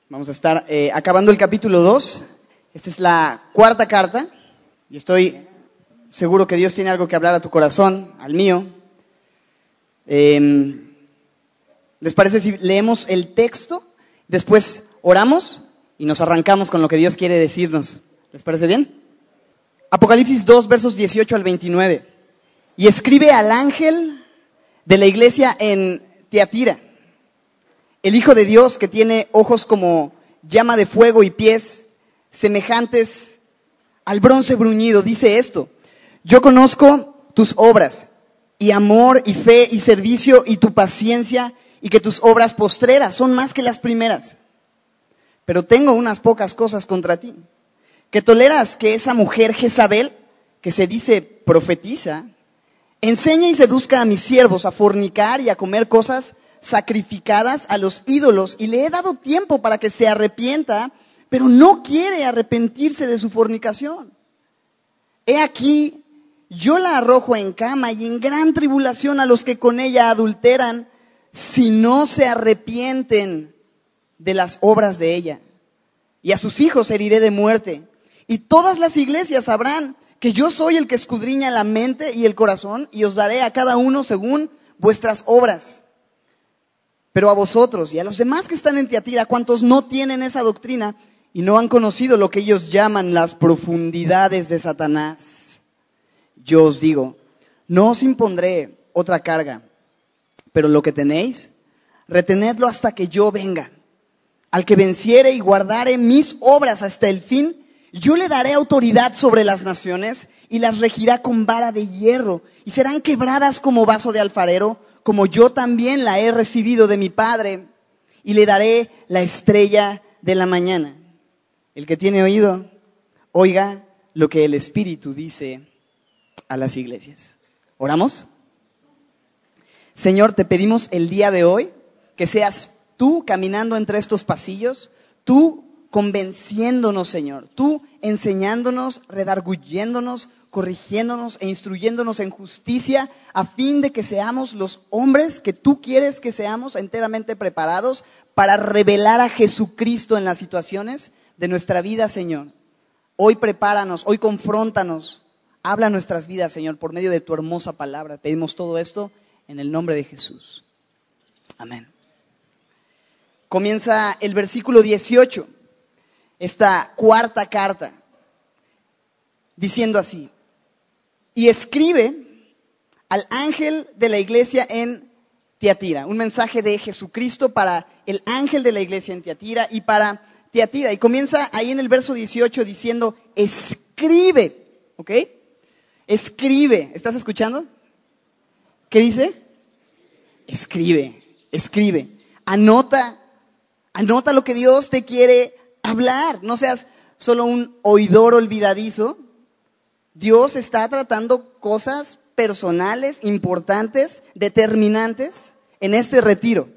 Vamos a estar acabando el capítulo 2. Esta es la cuarta carta y estoy seguro que Dios tiene algo que hablar a tu corazón, al mío. ¿Les parece si leemos el texto, después oramos y nos arrancamos con lo que Dios quiere decirnos? ¿Les parece bien? Apocalipsis 2, versos 18 al 29. Y escribe al ángel de la iglesia en Tiatira, el Hijo de Dios que tiene ojos como llama de fuego y pies semejantes al bronce bruñido, dice esto: yo conozco tus obras, y amor, y fe, y servicio, y tu paciencia, y que tus obras postreras son más que las primeras. Pero tengo unas pocas cosas contra ti, que toleras que esa mujer Jezabel, que se dice profetiza, enseña y seduzca a mis siervos a fornicar y a comer cosas sacrificadas a los ídolos, y le he dado tiempo para que se arrepienta, pero no quiere arrepentirse de su fornicación. He aquí, yo la arrojo en cama y en gran tribulación a los que con ella adulteran, si no se arrepienten de las obras de ella. Y a sus hijos heriré de muerte. Y todas las iglesias sabrán que yo soy el que escudriña la mente y el corazón, y os daré a cada uno según vuestras obras. Pero a vosotros y a los demás que están en Tiatira, cuantos no tienen esa doctrina y no han conocido lo que ellos llaman las profundidades de Satanás, yo os digo, no os impondré otra carga, pero lo que tenéis, retenedlo hasta que yo venga. Al que venciere y guardare mis obras hasta el fin, yo le daré autoridad sobre las naciones y las regirá con vara de hierro, y serán quebradas como vaso de alfarero, como yo también la he recibido de mi Padre, y le daré la estrella de la mañana. El que tiene oído, oiga lo que el Espíritu dice a las iglesias. ¿Oramos? Señor, te pedimos el día de hoy que seas tú caminando entre estos pasillos, tú convenciéndonos, Señor, tú enseñándonos, redarguyéndonos, corrigiéndonos e instruyéndonos en justicia, a fin de que seamos los hombres que tú quieres que seamos, enteramente preparados para revelar a Jesucristo en las situaciones de nuestra vida, Señor. Hoy prepáranos, hoy confróntanos, habla nuestras vidas, Señor, por medio de tu hermosa palabra. Pedimos todo esto en el nombre de Jesús. Amén. Comienza el versículo 18, esta cuarta carta, diciendo así: y escribe al ángel de la iglesia en Tiatira. Un mensaje de Jesucristo para el ángel de la iglesia en Tiatira y para Tiatira. Y comienza ahí en el verso 18 diciendo: escribe, ¿ok? Escribe. ¿Estás escuchando? ¿Qué dice? Escribe, escribe. Anota lo que Dios te quiere hablar. No seas solo un oidor olvidadizo. Dios está tratando cosas personales, importantes, determinantes en este retiro.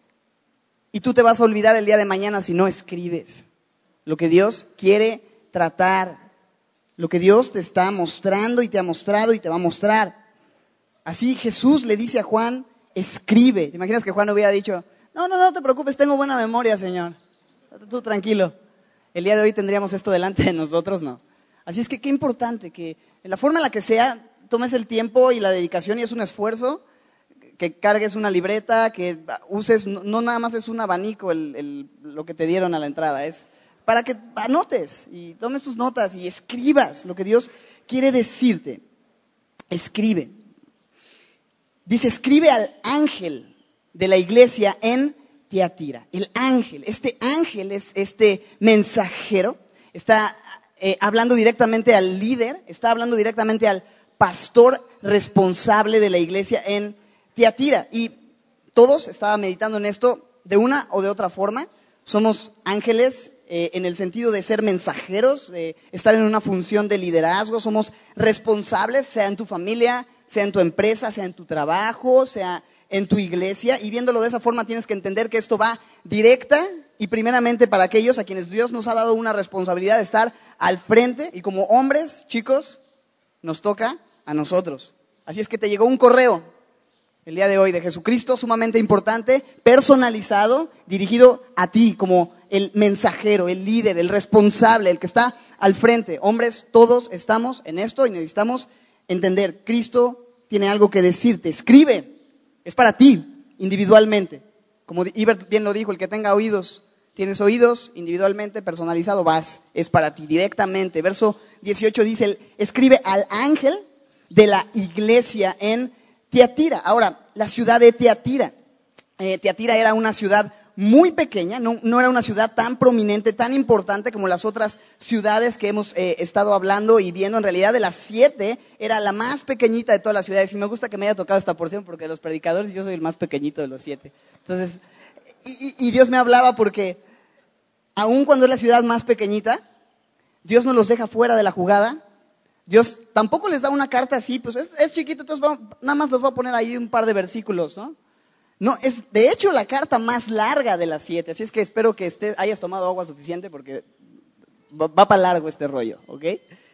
Y tú te vas a olvidar el día de mañana si no escribes lo que Dios quiere tratar, lo que Dios te está mostrando y te ha mostrado y te va a mostrar. Así Jesús le dice a Juan: escribe. ¿Te imaginas que Juan hubiera dicho: no te preocupes, tengo buena memoria, Señor, tú tranquilo? El día de hoy tendríamos esto delante de nosotros, ¿no? Así es que qué importante que en la forma en la que sea, tomes el tiempo y la dedicación, y es un esfuerzo, que cargues una libreta, que uses, no nada más es un abanico lo que te dieron a la entrada, es para que anotes y tomes tus notas y escribas lo que Dios quiere decirte. Escribe. Dice: escribe al ángel de la iglesia en Tiatira. El ángel, este ángel es este mensajero, está hablando directamente al líder, está hablando directamente al pastor responsable de la iglesia en Tiatira. Y todos, estaba meditando en esto, de una o de otra forma, somos ángeles en el sentido de ser mensajeros, de estar en una función de liderazgo, somos responsables, sea en tu familia, sea en tu empresa, sea en tu trabajo, sea en tu iglesia. Y viéndolo de esa forma tienes que entender que esto va directa y primeramente para aquellos a quienes Dios nos ha dado una responsabilidad de estar al frente, y como hombres, chicos, nos toca a nosotros. Así es que te llegó un correo el día de hoy de Jesucristo, sumamente importante, personalizado, dirigido a ti como el mensajero, el líder, el responsable, el que está al frente. Hombres, todos estamos en esto y necesitamos entender, Cristo tiene algo que decirte. Escribe, es para ti, individualmente. Como Ibert bien lo dijo, el que tenga oídos, tienes oídos, individualmente, personalizado, es para ti, directamente. Verso 18 dice, escribe al ángel de la iglesia en Tiatira. Ahora, la ciudad de Tiatira. Tiatira era una ciudad muy pequeña, no era una ciudad tan prominente, tan importante como las otras ciudades que hemos estado hablando y viendo. En realidad, de las 7, era la más pequeñita de todas las ciudades. Y me gusta que me haya tocado esta porción porque de los predicadores yo soy el más pequeñito de los 7. Entonces, y Dios me hablaba porque aun cuando es la ciudad más pequeñita, Dios no los deja fuera de la jugada. Dios tampoco les da una carta así, pues es chiquito, entonces nada más les voy a poner ahí un par de versículos, ¿no? No, es de hecho la carta más larga de las 7, así es que espero que hayas tomado agua suficiente porque va para largo este rollo, ¿ok?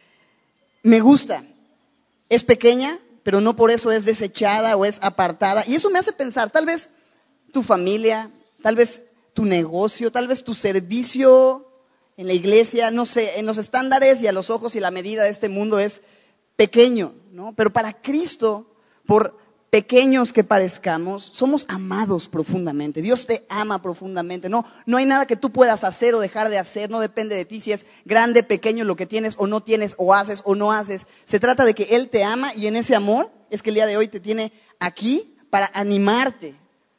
Me gusta, es pequeña, pero no por eso es desechada o es apartada, y eso me hace pensar, tal vez tu familia, tal vez tu negocio, tal vez tu servicio en la iglesia, no sé, en los estándares y a los ojos y la medida de este mundo es pequeño, ¿no? Pero para Cristo, por pequeños que parezcamos, somos amados profundamente. Dios te ama profundamente. No hay nada que tú puedas hacer o dejar de hacer. No depende de ti si es grande, pequeño, lo que tienes o no tienes, o haces o no haces. Se trata de que Él te ama y en ese amor es que el día de hoy te tiene aquí para animarte,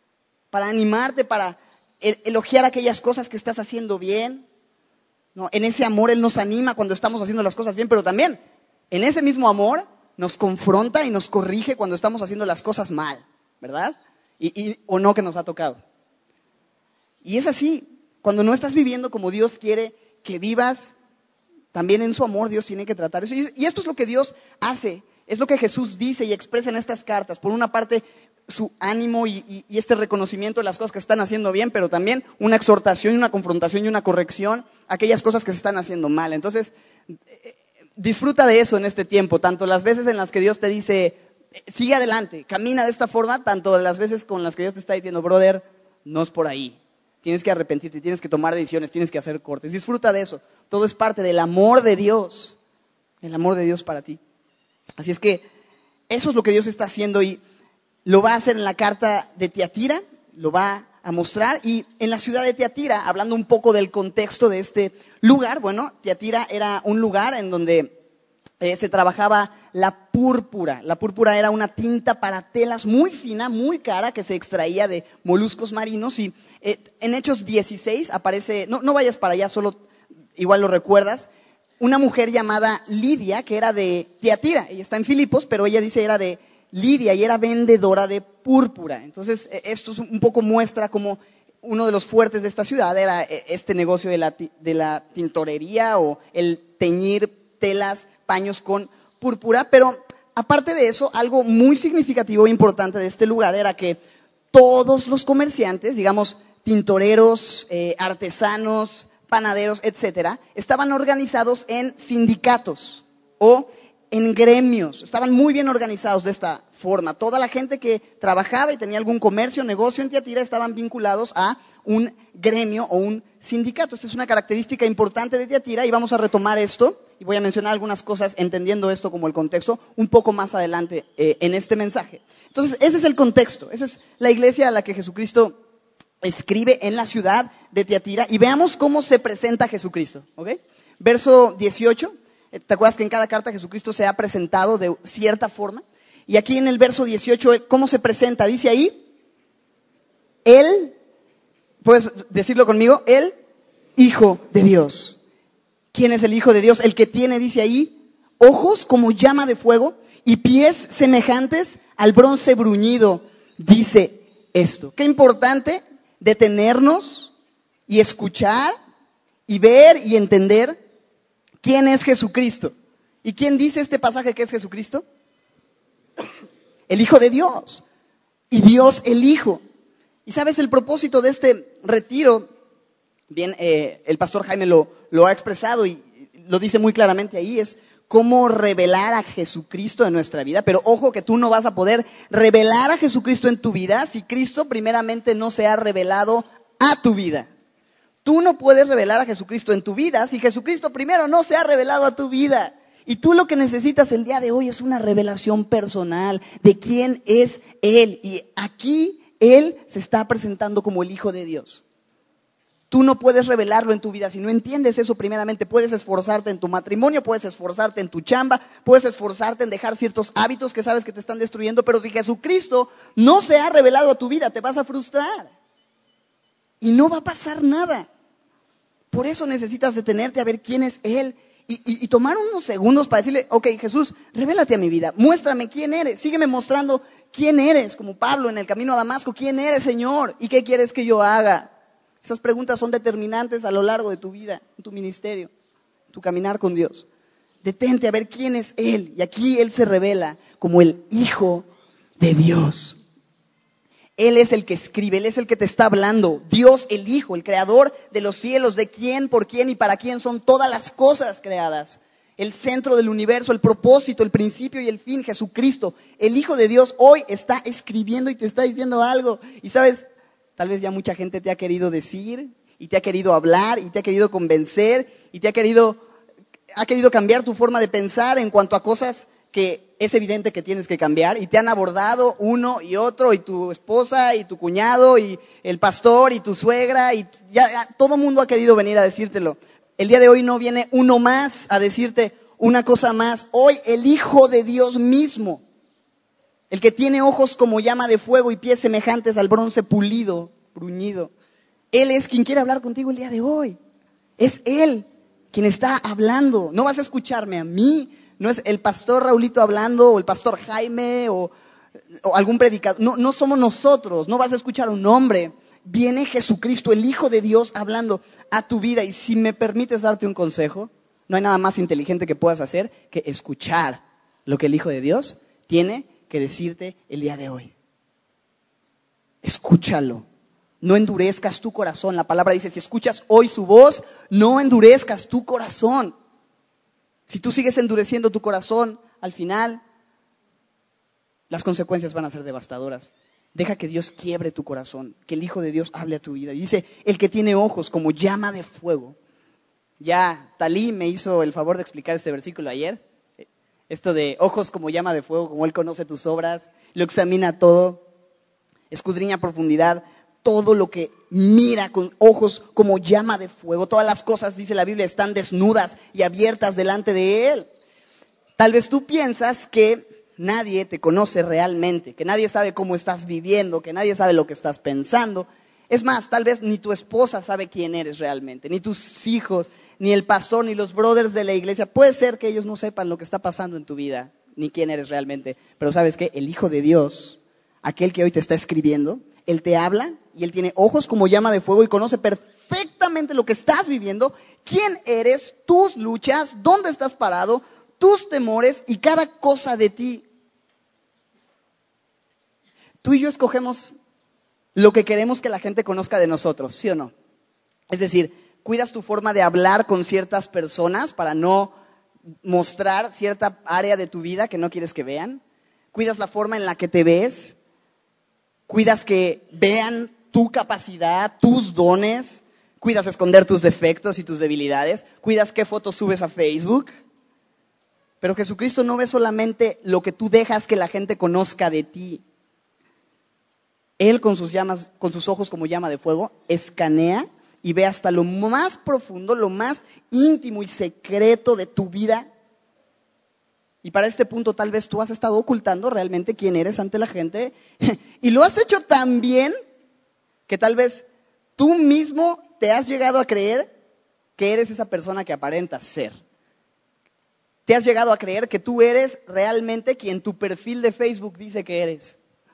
para elogiar aquellas cosas que estás haciendo bien. No, en ese amor Él nos anima cuando estamos haciendo las cosas bien, pero también en ese mismo amor nos confronta y nos corrige cuando estamos haciendo las cosas mal, ¿verdad? O no que nos ha tocado. Y es así, cuando no estás viviendo como Dios quiere que vivas, también en su amor Dios tiene que tratar eso. Y esto es lo que Dios hace, es lo que Jesús dice y expresa en estas cartas. Por una parte, su ánimo y este reconocimiento de las cosas que están haciendo bien, pero también una exhortación, una confrontación y una corrección a aquellas cosas que se están haciendo mal. Entonces, disfruta de eso en este tiempo, tanto las veces en las que Dios te dice, sigue adelante, camina de esta forma, tanto las veces con las que Dios te está diciendo, brother, no es por ahí. Tienes que arrepentirte, tienes que tomar decisiones, tienes que hacer cortes. Disfruta de eso. Todo es parte del amor de Dios, el amor de Dios para ti. Así es que eso es lo que Dios está haciendo y lo va a hacer en la carta de Tiatira, lo va a mostrar. Y en la ciudad de Tiatira, hablando un poco del contexto de este lugar, bueno, Tiatira era un lugar en donde se trabajaba la púrpura. La púrpura era una tinta para telas muy fina, muy cara, que se extraía de moluscos marinos. Y en Hechos 16 aparece, no vayas para allá, solo igual lo recuerdas, una mujer llamada Lidia, que era de Tiatira. Ella está en Filipos, pero ella dice era de Lidia y era vendedora de púrpura. Entonces, esto es un poco muestra como uno de los fuertes de esta ciudad era este negocio de la tintorería o el teñir telas, paños con púrpura. Pero aparte de eso, algo muy significativo e importante de este lugar era que todos los comerciantes, digamos, tintoreros, artesanos, panaderos, etcétera, estaban organizados en sindicatos o en gremios. Estaban muy bien organizados de esta forma. Toda la gente que trabajaba y tenía algún comercio, negocio en Tiatira estaban vinculados a un gremio o un sindicato. Esta es una característica importante de Tiatira y vamos a retomar esto y voy a mencionar algunas cosas entendiendo esto como el contexto un poco más adelante en este mensaje. Entonces, ese es el contexto. Esa es la iglesia a la que Jesucristo escribe en la ciudad de Tiatira y veamos cómo se presenta Jesucristo, ¿ok? Verso 18, ¿te acuerdas que en cada carta Jesucristo se ha presentado de cierta forma? Y aquí en el verso 18, ¿cómo se presenta? Dice ahí, Él, ¿puedes decirlo conmigo? El Hijo de Dios. ¿Quién es el Hijo de Dios? El que tiene, dice ahí, ojos como llama de fuego y pies semejantes al bronce bruñido, dice esto. Qué importante detenernos y escuchar y ver y entender quién es Jesucristo. ¿Y quién dice este pasaje que es Jesucristo? El Hijo de Dios. Y Dios el Hijo. Y sabes, el propósito de este retiro, bien, el pastor Jaime lo ha expresado y lo dice muy claramente ahí, es cómo revelar a Jesucristo en nuestra vida. Pero ojo que tú no vas a poder revelar a Jesucristo en tu vida si Cristo primeramente no se ha revelado a tu vida. Tú no puedes revelar a Jesucristo en tu vida si Jesucristo primero no se ha revelado a tu vida. Y tú lo que necesitas el día de hoy es una revelación personal de quién es Él. Y aquí Él se está presentando como el Hijo de Dios. Tú no puedes revelarlo en tu vida si no entiendes eso primeramente. Puedes esforzarte en tu matrimonio, puedes esforzarte en tu chamba, puedes esforzarte en dejar ciertos hábitos que sabes que te están destruyendo, pero si Jesucristo no se ha revelado a tu vida, te vas a frustrar y no va a pasar nada. Por eso necesitas detenerte a ver quién es Él y tomar unos segundos para decirle, ok, Jesús, revélate a mi vida, muéstrame quién eres, sígueme mostrando quién eres, como Pablo en el camino a Damasco, quién eres, Señor, y qué quieres que yo haga. Esas preguntas son determinantes a lo largo de tu vida, en tu ministerio, en tu caminar con Dios. Detente a ver quién es Él, y aquí Él se revela como el Hijo de Dios. Él es el que escribe, Él es el que te está hablando. Dios, el Hijo, el creador de los cielos, de quién, por quién y para quién son todas las cosas creadas. El centro del universo, el propósito, el principio y el fin, Jesucristo. El Hijo de Dios hoy está escribiendo y te está diciendo algo. Y sabes, tal vez ya mucha gente te ha querido decir y te ha querido hablar y te ha querido convencer y ha querido cambiar tu forma de pensar en cuanto a cosas que es evidente que tienes que cambiar, y te han abordado uno y otro, y tu esposa y tu cuñado y el pastor y tu suegra, y ya todo el mundo ha querido venir a decírtelo. El día de hoy no viene uno más a decirte una cosa más. Hoy el Hijo de Dios mismo, el que tiene ojos como llama de fuego y pies semejantes al bronce pulido, bruñido, Él es quien quiere hablar contigo el día de hoy. Es Él quien está hablando. No vas a escucharme a mí. No es el pastor Raulito hablando, o el pastor Jaime, o algún predicador. No somos nosotros, no vas a escuchar a un hombre. Viene Jesucristo, el Hijo de Dios, hablando a tu vida. Y si me permites darte un consejo, no hay nada más inteligente que puedas hacer que escuchar lo que el Hijo de Dios tiene que decirte el día de hoy. Escúchalo. No endurezcas tu corazón. La palabra dice, si escuchas hoy su voz, no endurezcas tu corazón. Si tú sigues endureciendo tu corazón, al final, las consecuencias van a ser devastadoras. Deja que Dios quiebre tu corazón, que el Hijo de Dios hable a tu vida. Y dice, el que tiene ojos como llama de fuego. Ya Talí me hizo el favor de explicar este versículo ayer. Esto de ojos como llama de fuego, como Él conoce tus obras, lo examina todo, escudriña a profundidad. Todo lo que mira con ojos como llama de fuego, todas las cosas, dice la Biblia, están desnudas y abiertas delante de Él. Tal vez tú piensas que nadie te conoce realmente, que nadie sabe cómo estás viviendo, que nadie sabe lo que estás pensando. Es más, tal vez ni tu esposa sabe quién eres realmente, ni tus hijos, ni el pastor, ni los brothers de la iglesia. Puede ser que ellos no sepan lo que está pasando en tu vida, ni quién eres realmente. Pero ¿sabes qué? El Hijo de Dios, aquel que hoy te está escribiendo, Él te habla y Él tiene ojos como llama de fuego y conoce perfectamente lo que estás viviendo, quién eres, tus luchas, dónde estás parado, tus temores y cada cosa de ti. Tú y yo escogemos lo que queremos que la gente conozca de nosotros, ¿sí o no? Es decir, cuidas tu forma de hablar con ciertas personas para no mostrar cierta área de tu vida que no quieres que vean. Cuidas la forma en la que te ves. Cuidas que vean tu capacidad, tus dones. Cuidas esconder tus defectos y tus debilidades. Cuidas qué fotos subes a Facebook. Pero Jesucristo no ve solamente lo que tú dejas que la gente conozca de ti. Él con sus ojos como llama de fuego, escanea y ve hasta lo más profundo, lo más íntimo y secreto de tu vida. Y para este punto tal vez tú has estado ocultando realmente quién eres ante la gente y lo has hecho tan bien que tal vez tú mismo te has llegado a creer que eres esa persona que aparentas ser. Te has llegado a creer que tú eres realmente quien tu perfil de Facebook dice que eres.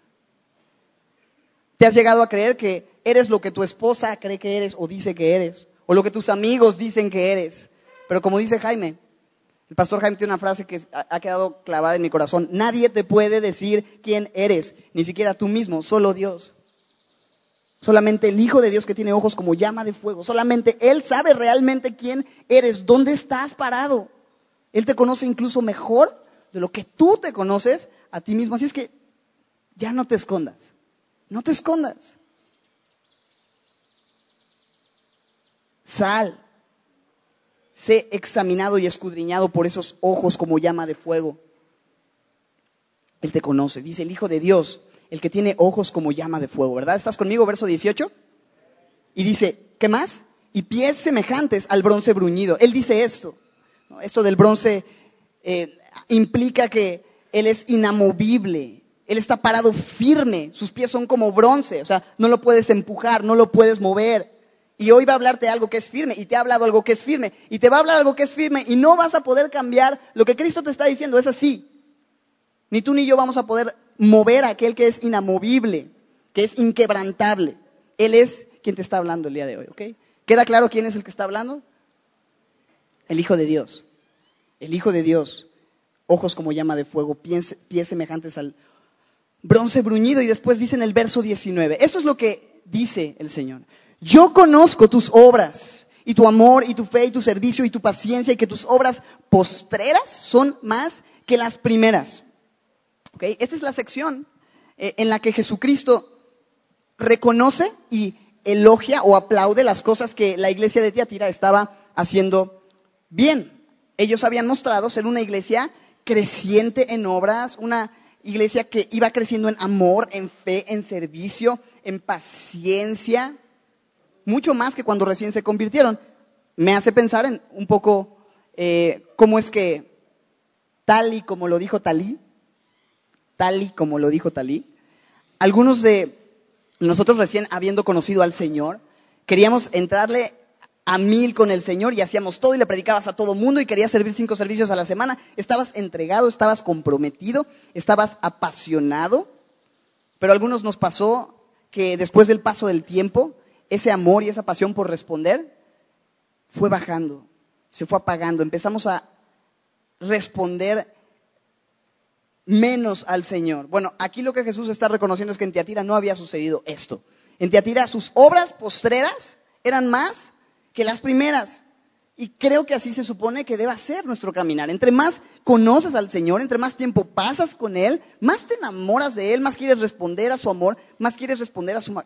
Te has llegado a creer que eres lo que tu esposa cree que eres o dice que eres, o lo que tus amigos dicen que eres. Pero como dice Jaime, el pastor Jaime tiene una frase que ha quedado clavada en mi corazón. Nadie te puede decir quién eres, ni siquiera tú mismo, solo Dios. Solamente el Hijo de Dios que tiene ojos como llama de fuego. Solamente Él sabe realmente quién eres, dónde estás parado. Él te conoce incluso mejor de lo que tú te conoces a ti mismo. Así es que ya no te escondas. No te escondas. Sal. Sé examinado y escudriñado por esos ojos como llama de fuego. Él te conoce, dice el Hijo de Dios, el que tiene ojos como llama de fuego, ¿verdad? ¿Estás conmigo? Verso 18. Y dice, ¿qué más? Y pies semejantes al bronce bruñido. Él dice esto, ¿no? Esto del bronce implica que Él es inamovible. Él está parado firme, sus pies son como bronce, o sea, no lo puedes empujar, no lo puedes mover. Y hoy va a hablarte algo que es firme, y te ha hablado algo que es firme, y te va a hablar algo que es firme, y no vas a poder cambiar lo que Cristo te está diciendo, es así. Ni tú ni yo vamos a poder mover a aquel que es inamovible, que es inquebrantable. Él es quien te está hablando el día de hoy, ¿ok? ¿Queda claro quién es el que está hablando? El Hijo de Dios. El Hijo de Dios. Ojos como llama de fuego, pies semejantes al bronce bruñido. Y después dice en el verso 19. Eso es lo que dice el Señor. Yo conozco tus obras, y tu amor, y tu fe, y tu servicio, y tu paciencia, y que tus obras postreras son más que las primeras. ¿Okay? Esta es la sección en la que Jesucristo reconoce y elogia o aplaude las cosas que la iglesia de Tiatira estaba haciendo bien. Ellos habían mostrado ser una iglesia creciente en obras, una iglesia que iba creciendo en amor, en fe, en servicio, en paciencia, mucho más que cuando recién se convirtieron. Me hace pensar en un poco cómo es que tal y como lo dijo Talí, algunos de nosotros recién habiendo conocido al Señor, queríamos entrarle a 1000 con el Señor y hacíamos todo y le predicabas a todo mundo y querías servir 5 servicios a la semana. Estabas entregado, estabas comprometido, estabas apasionado, pero a algunos nos pasó que después del paso del tiempo, ese amor y esa pasión por responder fue bajando, se fue apagando. Empezamos a responder menos al Señor. Bueno, aquí lo que Jesús está reconociendo es que en Tiatira no había sucedido esto. En Tiatira sus obras postreras eran más que las primeras. Y creo que así se supone que debe ser nuestro caminar. Entre más conoces al Señor, entre más tiempo pasas con Él, más te enamoras de Él, más quieres responder a su amor, más quieres responder a su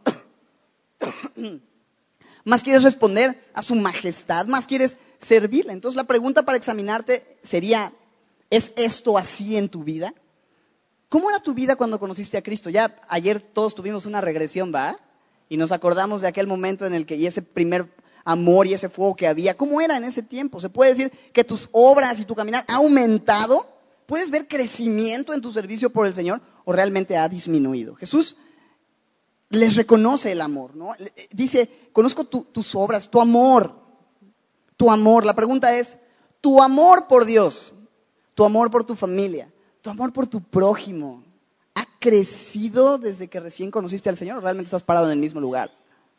más quieres responder a su majestad, más quieres servirle. Entonces la pregunta para examinarte sería, ¿es esto así en tu vida? ¿Cómo era tu vida cuando conociste a Cristo? Ya ayer todos tuvimos una regresión, ¿va? Y nos acordamos de aquel momento en el que, y ese primer amor y ese fuego que había, ¿cómo era en ese tiempo? ¿Se puede decir que tus obras y tu caminar ha aumentado? ¿Puedes ver crecimiento en tu servicio por el Señor o realmente ha disminuido? Jesús les reconoce el amor, ¿no? Dice, conozco tus obras, tu amor. La pregunta es, tu amor por Dios, tu amor por tu familia, tu amor por tu prójimo, ¿ha crecido desde que recién conociste al Señor o realmente estás parado en el mismo lugar?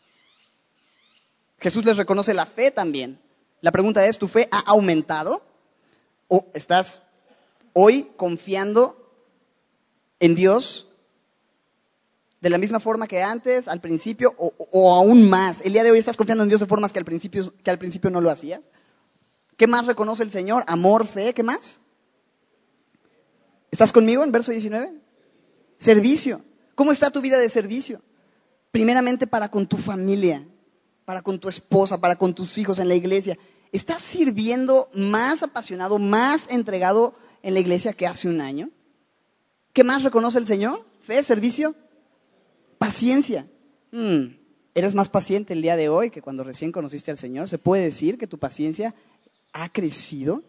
Jesús les reconoce la fe también. La pregunta es, ¿tu fe ha aumentado? ¿O estás hoy confiando en Dios de la misma forma que antes, al principio, o aún más? El día de hoy estás confiando en Dios de formas que al principio no lo hacías. ¿Qué más reconoce el Señor? Amor, fe, ¿qué más? ¿Estás conmigo en verso 19? Servicio. ¿Cómo está tu vida de servicio? Primeramente para con tu familia, para con tu esposa, para con tus hijos en la iglesia. ¿Estás sirviendo más apasionado, más entregado en la iglesia que hace un año? ¿Qué más reconoce el Señor? Fe, servicio, paciencia. ¿Eres más paciente el día de hoy que cuando recién conociste al Señor? ¿Se puede decir que tu paciencia ha crecido?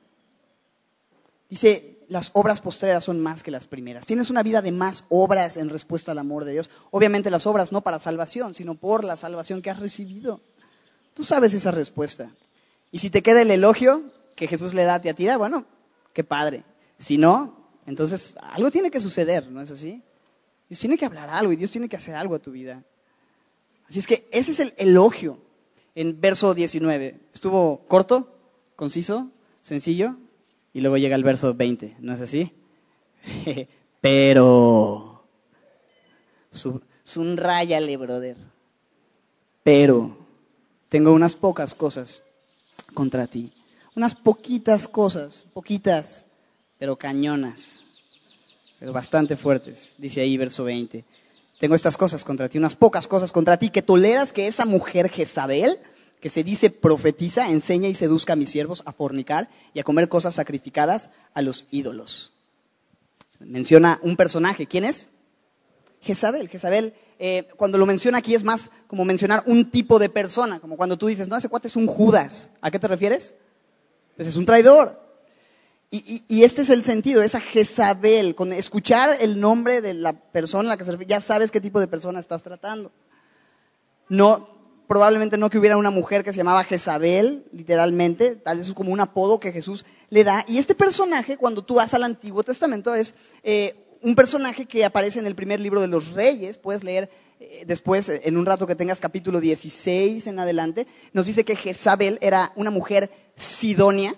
Dice, las obras postreras son más que las primeras. Tienes una vida de más obras en respuesta al amor de Dios. Obviamente las obras no para salvación, sino por la salvación que has recibido. Tú sabes esa respuesta. Y si te queda el elogio que Jesús le da a Tiatira, bueno, qué padre. Si no, entonces algo tiene que suceder, ¿no es así? Dios tiene que hablar algo y Dios tiene que hacer algo a tu vida. Así es que ese es el elogio en verso 19. Estuvo corto, conciso, sencillo. Y luego llega el verso 20, ¿no es así? Pero, subrayale, brother. Pero, tengo unas pocas cosas contra ti. Unas poquitas cosas, poquitas, pero cañonas, pero bastante fuertes. Dice ahí verso 20. Tengo estas cosas contra ti, unas pocas cosas contra ti, que toleras que esa mujer Jezabel que se dice profetiza, enseña y seduzca a mis siervos a fornicar y a comer cosas sacrificadas a los ídolos. Menciona un personaje. ¿Quién es? Jezabel. Jezabel, cuando lo menciona aquí es más como mencionar un tipo de persona, como cuando tú dices, no, ese cuate es un Judas. ¿A qué te refieres? Pues es un traidor. Y este es el sentido, esa Jezabel. Con escuchar el nombre de la persona a la que se refiere, ya sabes qué tipo de persona estás tratando. No, probablemente no que hubiera una mujer que se llamaba Jezabel, literalmente, tal vez es como un apodo que Jesús le da. Y este personaje, cuando tú vas al Antiguo Testamento, es un personaje que aparece en el primer libro de los Reyes. Puedes leer después, en un rato que tengas capítulo 16 en adelante, nos dice que Jezabel era una mujer sidonia,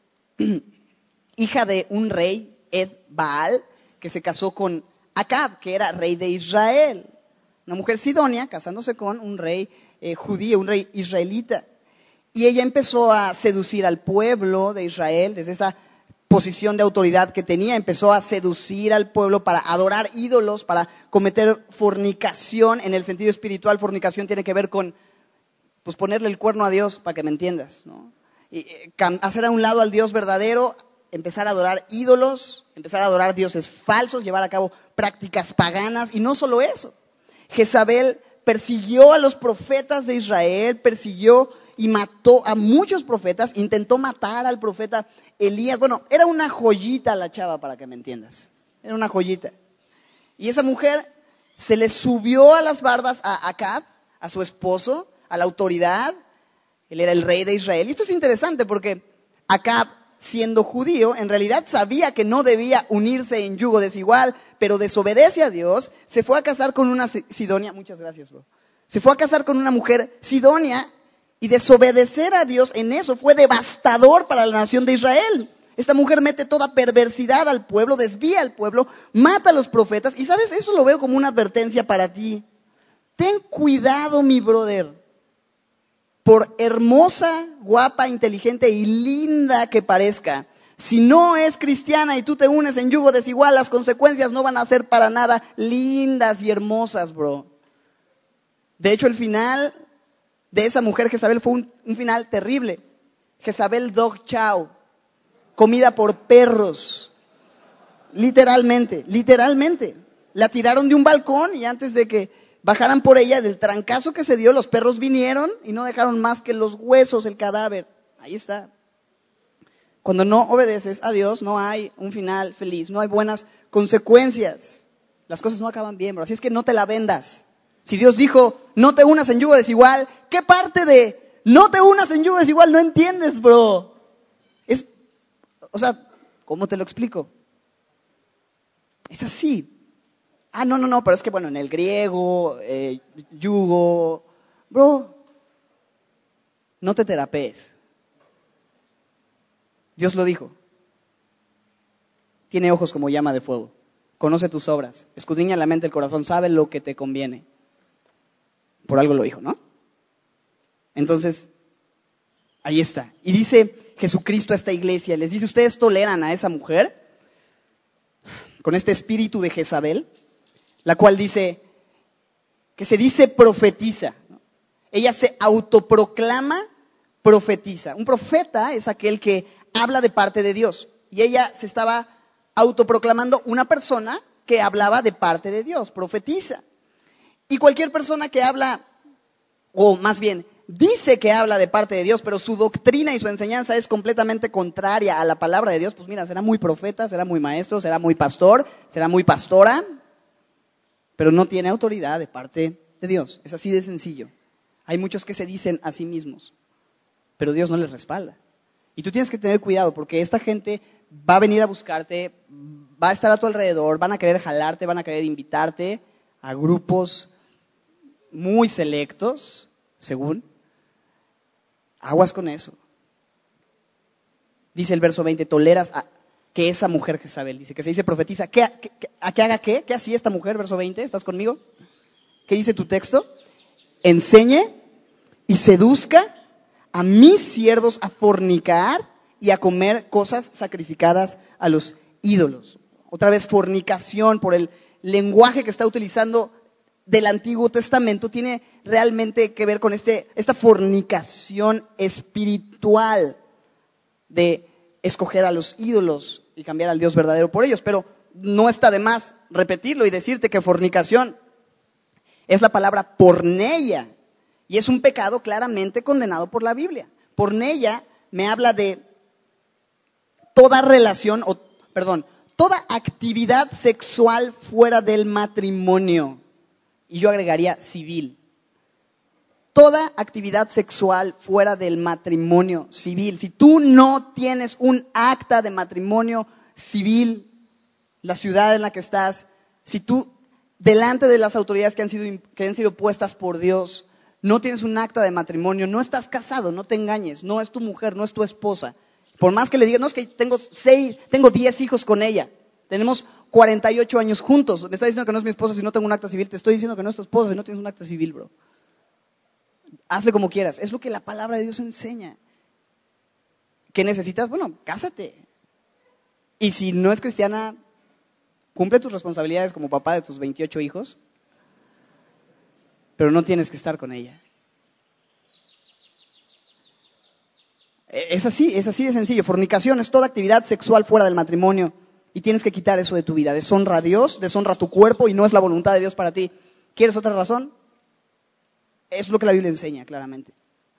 hija de un rey, Ed-Baal, que se casó con Acab, que era rey de Israel. Una mujer sidonia casándose con un rey judío, un rey israelita. Y ella empezó a seducir al pueblo de Israel desde esa posición de autoridad que tenía. Empezó a seducir al pueblo para adorar ídolos, para cometer fornicación. En el sentido espiritual, fornicación tiene que ver con pues ponerle el cuerno a Dios, para que me entiendas, ¿no? Y hacer a un lado al Dios verdadero, empezar a adorar ídolos, empezar a adorar dioses falsos, llevar a cabo prácticas paganas. Y no solo eso, Jezabel persiguió a los profetas de Israel, persiguió y mató a muchos profetas, intentó matar al profeta Elías. Bueno, era una joyita la chava, para que me entiendas, era una joyita. Y esa mujer se le subió a las barbas a Acab, a su esposo, a la autoridad. Él era el rey de Israel. Y esto es interesante porque Acab, siendo judío, en realidad sabía que no debía unirse en yugo desigual, pero desobedece a Dios, se fue a casar con una sidonia. Muchas gracias, bro. Se fue a casar con una mujer sidonia, y desobedecer a Dios en eso fue devastador para la nación de Israel. Esta mujer mete toda perversidad al pueblo, desvía al pueblo, mata a los profetas. Y sabes, eso lo veo como una advertencia para ti. Ten cuidado, mi brother. Por hermosa, guapa, inteligente y linda que parezca, si no es cristiana y tú te unes en yugo desigual, las consecuencias no van a ser para nada lindas y hermosas, bro. De hecho, el final de esa mujer Jezabel fue un final terrible. Jezabel dog chow, comida por perros. Literalmente. La tiraron de un balcón y antes de que bajaran por ella, del trancazo que se dio, los perros vinieron y no dejaron más que los huesos, el cadáver. Ahí está. Cuando no obedeces a Dios, no hay un final feliz, no hay buenas consecuencias. Las cosas no acaban bien, bro. Así es que no te la vendas. Si Dios dijo, no te unas en yugo desigual, ¿qué parte de no te unas en yugo desigual no entiendes, bro? ¿Cómo te lo explico? Es así. No, pero es que bueno, en el griego, yugo, bro, no te terapees. Dios lo dijo. Tiene ojos como llama de fuego. Conoce tus obras. Escudriña la mente, el corazón. Sabe lo que te conviene. Por algo lo dijo, ¿no? Entonces, ahí está. Y dice Jesucristo a esta iglesia, les dice, ¿ustedes toleran a esa mujer? Con este espíritu de Jezabel, la cual dice, que se dice profetiza, ¿no? Ella se autoproclama profetiza. Un profeta es aquel que habla de parte de Dios. Y ella se estaba autoproclamando una persona que hablaba de parte de Dios, profetiza. Y cualquier persona que habla, o más bien, dice que habla de parte de Dios, pero su doctrina y su enseñanza es completamente contraria a la palabra de Dios, pues mira, será muy profeta, será muy maestro, será muy pastor, será muy pastora, pero no tiene autoridad de parte de Dios. Es así de sencillo. Hay muchos que se dicen a sí mismos, pero Dios no les respalda. Y tú tienes que tener cuidado porque esta gente va a venir a buscarte, va a estar a tu alrededor, van a querer jalarte, van a querer invitarte a grupos muy selectos, según. Aguas con eso. Dice el verso 20, toleras que esa mujer Jezabel, dice que se dice profetiza, ¿a qué haga qué? ¿Qué hacía esta mujer? Verso 20, ¿estás conmigo? ¿Qué dice tu texto? Enseñe y seduzca a mis siervos a fornicar y a comer cosas sacrificadas a los ídolos. Otra vez fornicación por el lenguaje que está utilizando del Antiguo Testamento tiene realmente que ver con esta fornicación espiritual de escoger a los ídolos y cambiar al Dios verdadero por ellos. Pero no está de más repetirlo y decirte que fornicación es la palabra porneia y es un pecado claramente condenado por la Biblia. Porneia me habla de toda relación, toda actividad sexual fuera del matrimonio. Y yo agregaría civil. Toda actividad sexual fuera del matrimonio civil. Si tú no tienes un acta de matrimonio civil, la ciudad en la que estás, si tú delante de las autoridades que han sido puestas por Dios, no tienes un acta de matrimonio, no estás casado, no te engañes, no es tu mujer, no es tu esposa. Por más que le digas, no, es que tengo 10 hijos con ella, tenemos 48 años juntos, me está diciendo que no es mi esposa si no tengo un acta civil, te estoy diciendo que no es tu esposa si no tienes un acta civil, bro. Hazle como quieras, es lo que la palabra de Dios enseña. ¿Qué necesitas? Bueno, cásate. Y si no es cristiana, cumple tus responsabilidades como papá de tus 28 hijos, pero no tienes que estar con ella. Es así de sencillo. Fornicación es toda actividad sexual fuera del matrimonio y tienes que quitar eso de tu vida. Deshonra a Dios, deshonra a tu cuerpo y no es la voluntad de Dios para ti. ¿Quieres otra razón? Es lo que la Biblia enseña claramente.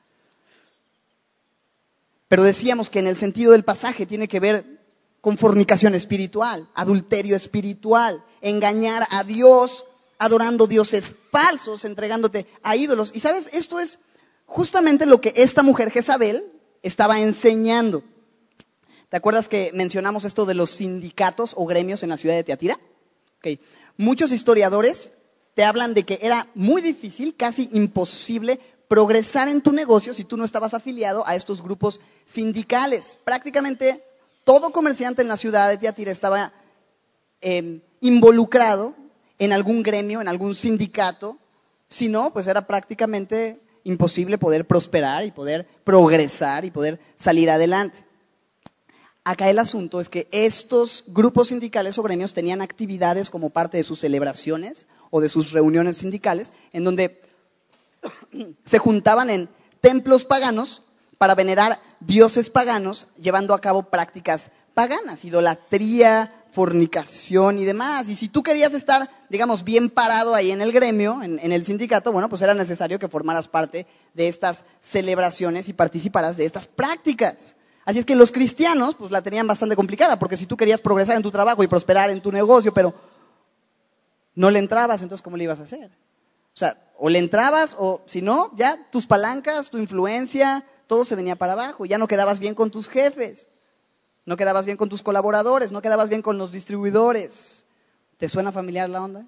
Pero decíamos que en el sentido del pasaje tiene que ver con fornicación espiritual, adulterio espiritual, engañar a Dios, adorando dioses falsos, entregándote a ídolos. Y sabes, esto es justamente lo que esta mujer Jezabel estaba enseñando. ¿Te acuerdas que mencionamos esto de los sindicatos o gremios en la ciudad de Tiatira? Okay. Muchos historiadores te hablan de que era muy difícil, casi imposible, progresar en tu negocio si tú no estabas afiliado a estos grupos sindicales. Prácticamente todo comerciante en la ciudad de Tiatira estaba involucrado en algún gremio, en algún sindicato. Si no, pues era prácticamente imposible poder prosperar y poder progresar y poder salir adelante. Acá el asunto es que estos grupos sindicales o gremios tenían actividades como parte de sus celebraciones o de sus reuniones sindicales, en donde se juntaban en templos paganos para venerar dioses paganos, llevando a cabo prácticas paganas, idolatría, fornicación y demás. Y si tú querías estar, digamos, bien parado ahí en el gremio, en el sindicato, bueno, pues era necesario que formaras parte de estas celebraciones y participaras de estas prácticas. Así es que los cristianos, pues la tenían bastante complicada, porque si tú querías progresar en tu trabajo y prosperar en tu negocio, pero no le entrabas, entonces ¿cómo le ibas a hacer? O sea, o le entrabas o si no, ya tus palancas, tu influencia, todo se venía para abajo. Ya no quedabas bien con tus jefes, no quedabas bien con tus colaboradores, no quedabas bien con los distribuidores. ¿Te suena familiar la onda?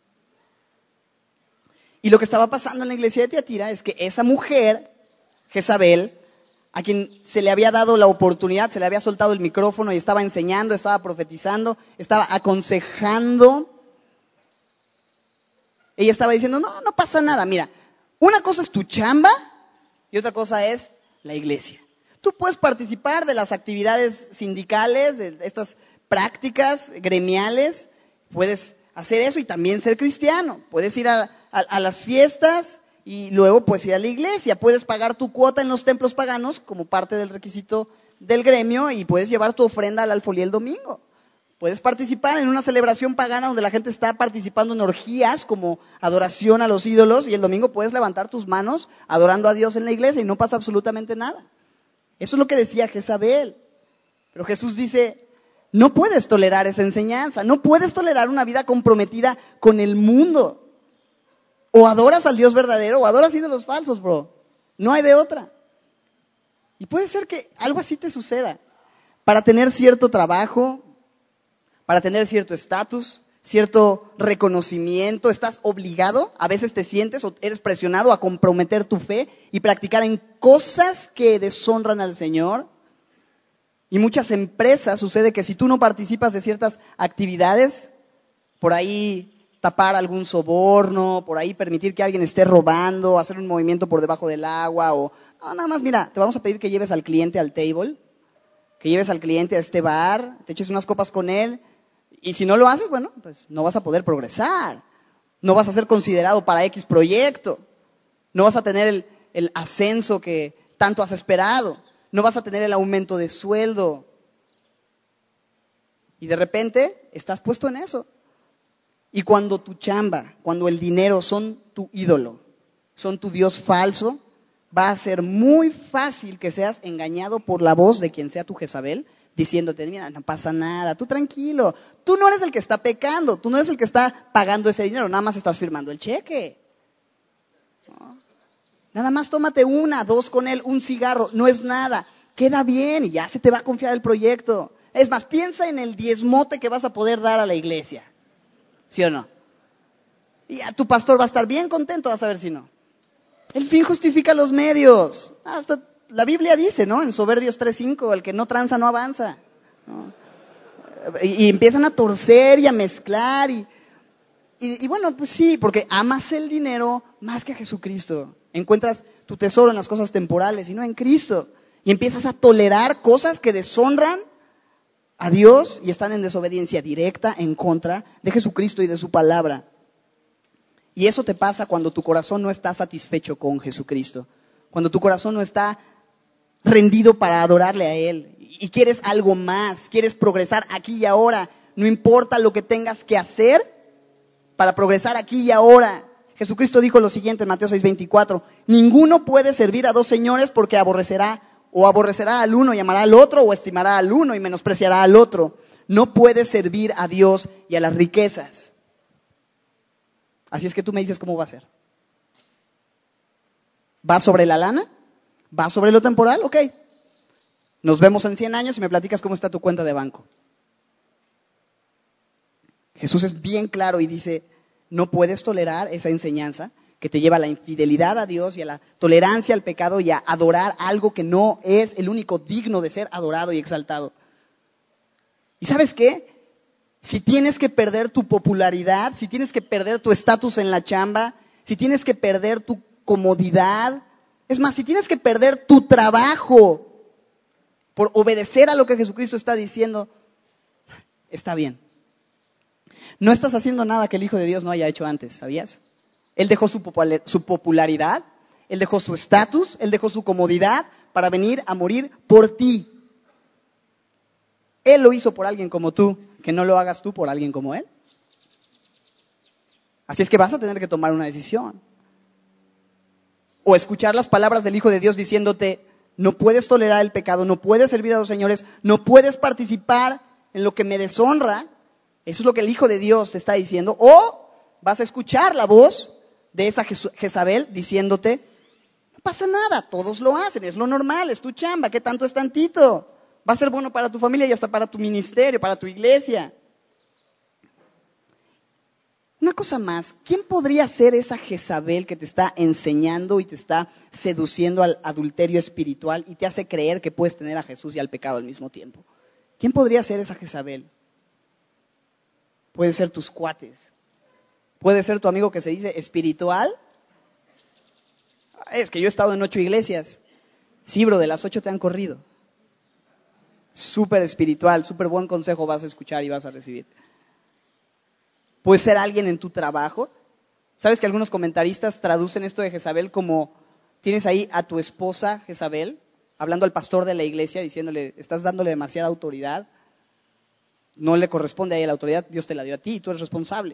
Y lo que estaba pasando en la iglesia de Tiatira es que esa mujer, Jezabel, a quien se le había dado la oportunidad, se le había soltado el micrófono y estaba enseñando, estaba profetizando, estaba aconsejando. Ella estaba diciendo, no pasa nada. Mira, una cosa es tu chamba y otra cosa es la iglesia. Tú puedes participar de las actividades sindicales, de estas prácticas gremiales, puedes hacer eso y también ser cristiano. Puedes ir a las fiestas y luego puedes ir a la iglesia. Puedes pagar tu cuota en los templos paganos como parte del requisito del gremio y puedes llevar tu ofrenda al alfolí el domingo. Puedes participar en una celebración pagana donde la gente está participando en orgías como adoración a los ídolos y el domingo puedes levantar tus manos adorando a Dios en la iglesia y no pasa absolutamente nada. Eso es lo que decía Jezabel. Pero Jesús dice, no puedes tolerar esa enseñanza, no puedes tolerar una vida comprometida con el mundo. O adoras al Dios verdadero o adoras ídolos falsos, bro. No hay de otra. Y puede ser que algo así te suceda. Para tener cierto trabajo, para tener cierto estatus, cierto reconocimiento, estás obligado, a veces te sientes o eres presionado a comprometer tu fe y practicar en cosas que deshonran al Señor. Y muchas empresas sucede que si tú no participas de ciertas actividades, por ahí tapar algún soborno, por ahí permitir que alguien esté robando, hacer un movimiento por debajo del agua o no, nada más, mira, te vamos a pedir que lleves al cliente al table, que lleves al cliente a este bar, te eches unas copas con él y si no lo haces, bueno, pues no vas a poder progresar. No vas a ser considerado para X proyecto. No vas a tener el ascenso que tanto has esperado. No vas a tener el aumento de sueldo. Y de repente estás puesto en eso. Y cuando tu chamba, cuando el dinero son tu ídolo, son tu Dios falso, va a ser muy fácil que seas engañado por la voz de quien sea tu Jezabel, diciéndote, mira, no pasa nada, tú tranquilo, tú no eres el que está pecando, tú no eres el que está pagando ese dinero, nada más estás firmando el cheque. ¿No? Nada más tómate 1, 2 con él, un cigarro, no es nada, queda bien y ya se te va a confiar el proyecto. Es más, piensa en el diezmote que vas a poder dar a la iglesia, ¿sí o no? Y a tu pastor va a estar bien contento, vas a ver si no. El fin justifica los medios. Hasta la Biblia dice, ¿no? En Proverbios 3:5, el que no tranza no avanza, ¿no? Y empiezan a torcer y a mezclar y bueno, pues sí, porque amas el dinero más que a Jesucristo. Encuentras tu tesoro en las cosas temporales y no en Cristo. Y empiezas a tolerar cosas que deshonran a Dios y están en desobediencia directa en contra de Jesucristo y de su palabra. Y eso te pasa cuando tu corazón no está satisfecho con Jesucristo. Cuando tu corazón no está rendido para adorarle a Él. Y quieres algo más, quieres progresar aquí y ahora. No importa lo que tengas que hacer para progresar aquí y ahora. Jesucristo dijo lo siguiente en Mateo 6:24. Ninguno puede servir a 2 señores porque aborrecerá al uno y amará al otro, o estimará al uno y menospreciará al otro. No puedes servir a Dios y a las riquezas. Así es que tú me dices cómo va a ser. ¿Va sobre la lana? ¿Va sobre lo temporal? Ok. Nos vemos en 100 años y me platicas cómo está tu cuenta de banco. Jesús es bien claro y dice, no puedes tolerar esa enseñanza que te lleva a la infidelidad a Dios y a la tolerancia al pecado y a adorar algo que no es el único digno de ser adorado y exaltado. ¿Y sabes qué? Si tienes que perder tu popularidad, si tienes que perder tu estatus en la chamba, si tienes que perder tu comodidad, es más, si tienes que perder tu trabajo por obedecer a lo que Jesucristo está diciendo, está bien. No estás haciendo nada que el Hijo de Dios no haya hecho antes, ¿sabías? Él dejó su popularidad, Él dejó su estatus, Él dejó su comodidad para venir a morir por ti. Él lo hizo por alguien como tú, que no lo hagas tú por alguien como Él. Así es que vas a tener que tomar una decisión. O escuchar las palabras del Hijo de Dios diciéndote, no puedes tolerar el pecado, no puedes servir a los señores, no puedes participar en lo que me deshonra. Eso es lo que el Hijo de Dios te está diciendo. O vas a escuchar la voz de esa Jezabel diciéndote, no pasa nada, todos lo hacen, es lo normal, es tu chamba, ¿qué tanto es tantito? Va a ser bueno para tu familia y hasta para tu ministerio, para tu iglesia. Una cosa más, ¿quién podría ser esa Jezabel que te está enseñando y te está seduciendo al adulterio espiritual y te hace creer que puedes tener a Jesús y al pecado al mismo tiempo? ¿Quién podría ser esa Jezabel? Puede ser tus cuates. Puede ser tu amigo que se dice espiritual. Es que yo he estado en 8 iglesias. Sí, bro, de las 8 te han corrido. Súper espiritual, súper buen consejo vas a escuchar y vas a recibir. Puede ser alguien en tu trabajo. ¿Sabes que algunos comentaristas traducen esto de Jezabel como tienes ahí a tu esposa Jezabel, hablando al pastor de la iglesia, diciéndole, estás dándole demasiada autoridad, no le corresponde a ella la autoridad, Dios te la dio a ti y tú eres responsable.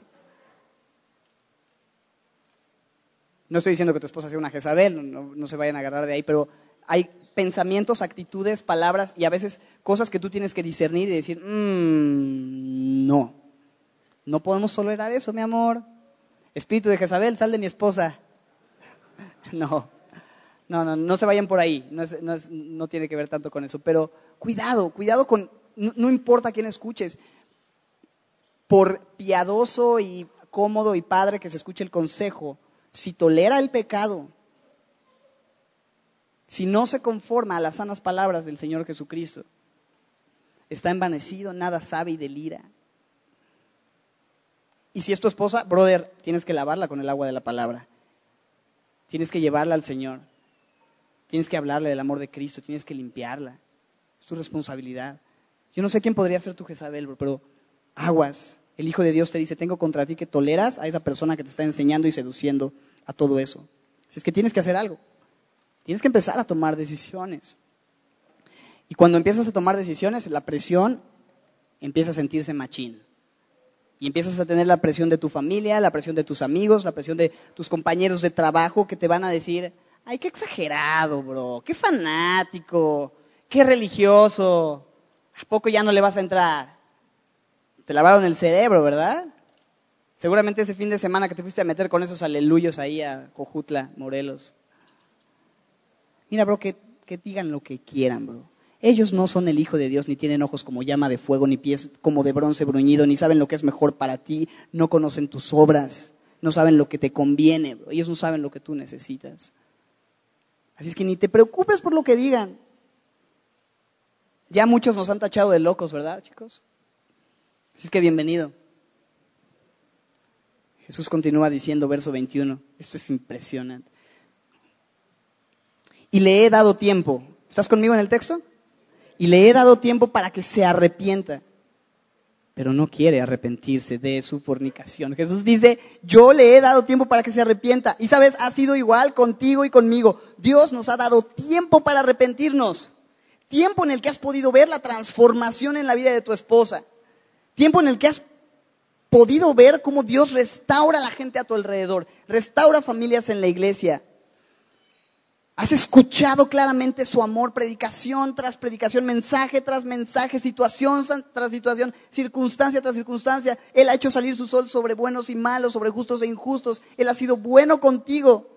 No estoy diciendo que tu esposa sea una Jezabel, no se vayan a agarrar de ahí, pero hay pensamientos, actitudes, palabras y a veces cosas que tú tienes que discernir y decir, no podemos tolerar eso, mi amor. Espíritu de Jezabel, sal de mi esposa. No se vayan por ahí, no tiene que ver tanto con eso, pero cuidado con, no importa quién escuches, por piadoso y cómodo y padre que se escuche el consejo, si tolera el pecado, si no se conforma a las sanas palabras del Señor Jesucristo, está envanecido, nada sabe y delira. Y si es tu esposa, brother, tienes que lavarla con el agua de la palabra. Tienes que llevarla al Señor. Tienes que hablarle del amor de Cristo, tienes que limpiarla. Es tu responsabilidad. Yo no sé quién podría ser tu Jezabel, pero aguas. El Hijo de Dios te dice, tengo contra ti que toleras a esa persona que te está enseñando y seduciendo a todo eso. Así es que tienes que hacer algo. Tienes que empezar a tomar decisiones. Y cuando empiezas a tomar decisiones, la presión empieza a sentirse machín. Y empiezas a tener la presión de tu familia, la presión de tus amigos, la presión de tus compañeros de trabajo que te van a decir, ay, qué exagerado, bro, qué fanático, qué religioso, ¿a poco ya no le vas a entrar? Te lavaron el cerebro, ¿verdad? Seguramente ese fin de semana que te fuiste a meter con esos aleluyos ahí a Cojutla, Morelos. Mira, bro, que digan lo que quieran, bro. Ellos no son el Hijo de Dios, ni tienen ojos como llama de fuego, ni pies como de bronce bruñido, ni saben lo que es mejor para ti, no conocen tus obras, no saben lo que te conviene, bro. Ellos no saben lo que tú necesitas. Así es que ni te preocupes por lo que digan. Ya muchos nos han tachado de locos, ¿verdad, chicos? Así es que bienvenido. Jesús continúa diciendo, verso 21, esto es impresionante. Y le he dado tiempo. ¿Estás conmigo en el texto? Y le he dado tiempo para que se arrepienta, pero no quiere arrepentirse de su fornicación. Jesús dice, yo le he dado tiempo para que se arrepienta. Y sabes, ha sido igual contigo y conmigo. Dios nos ha dado tiempo para arrepentirnos. Tiempo en el que has podido ver la transformación en la vida de tu esposa. Tiempo en el que has podido ver cómo Dios restaura a la gente a tu alrededor. Restaura familias en la iglesia. Has escuchado claramente su amor, predicación tras predicación, mensaje tras mensaje, situación tras situación, circunstancia tras circunstancia. Él ha hecho salir su sol sobre buenos y malos, sobre justos e injustos. Él ha sido bueno contigo.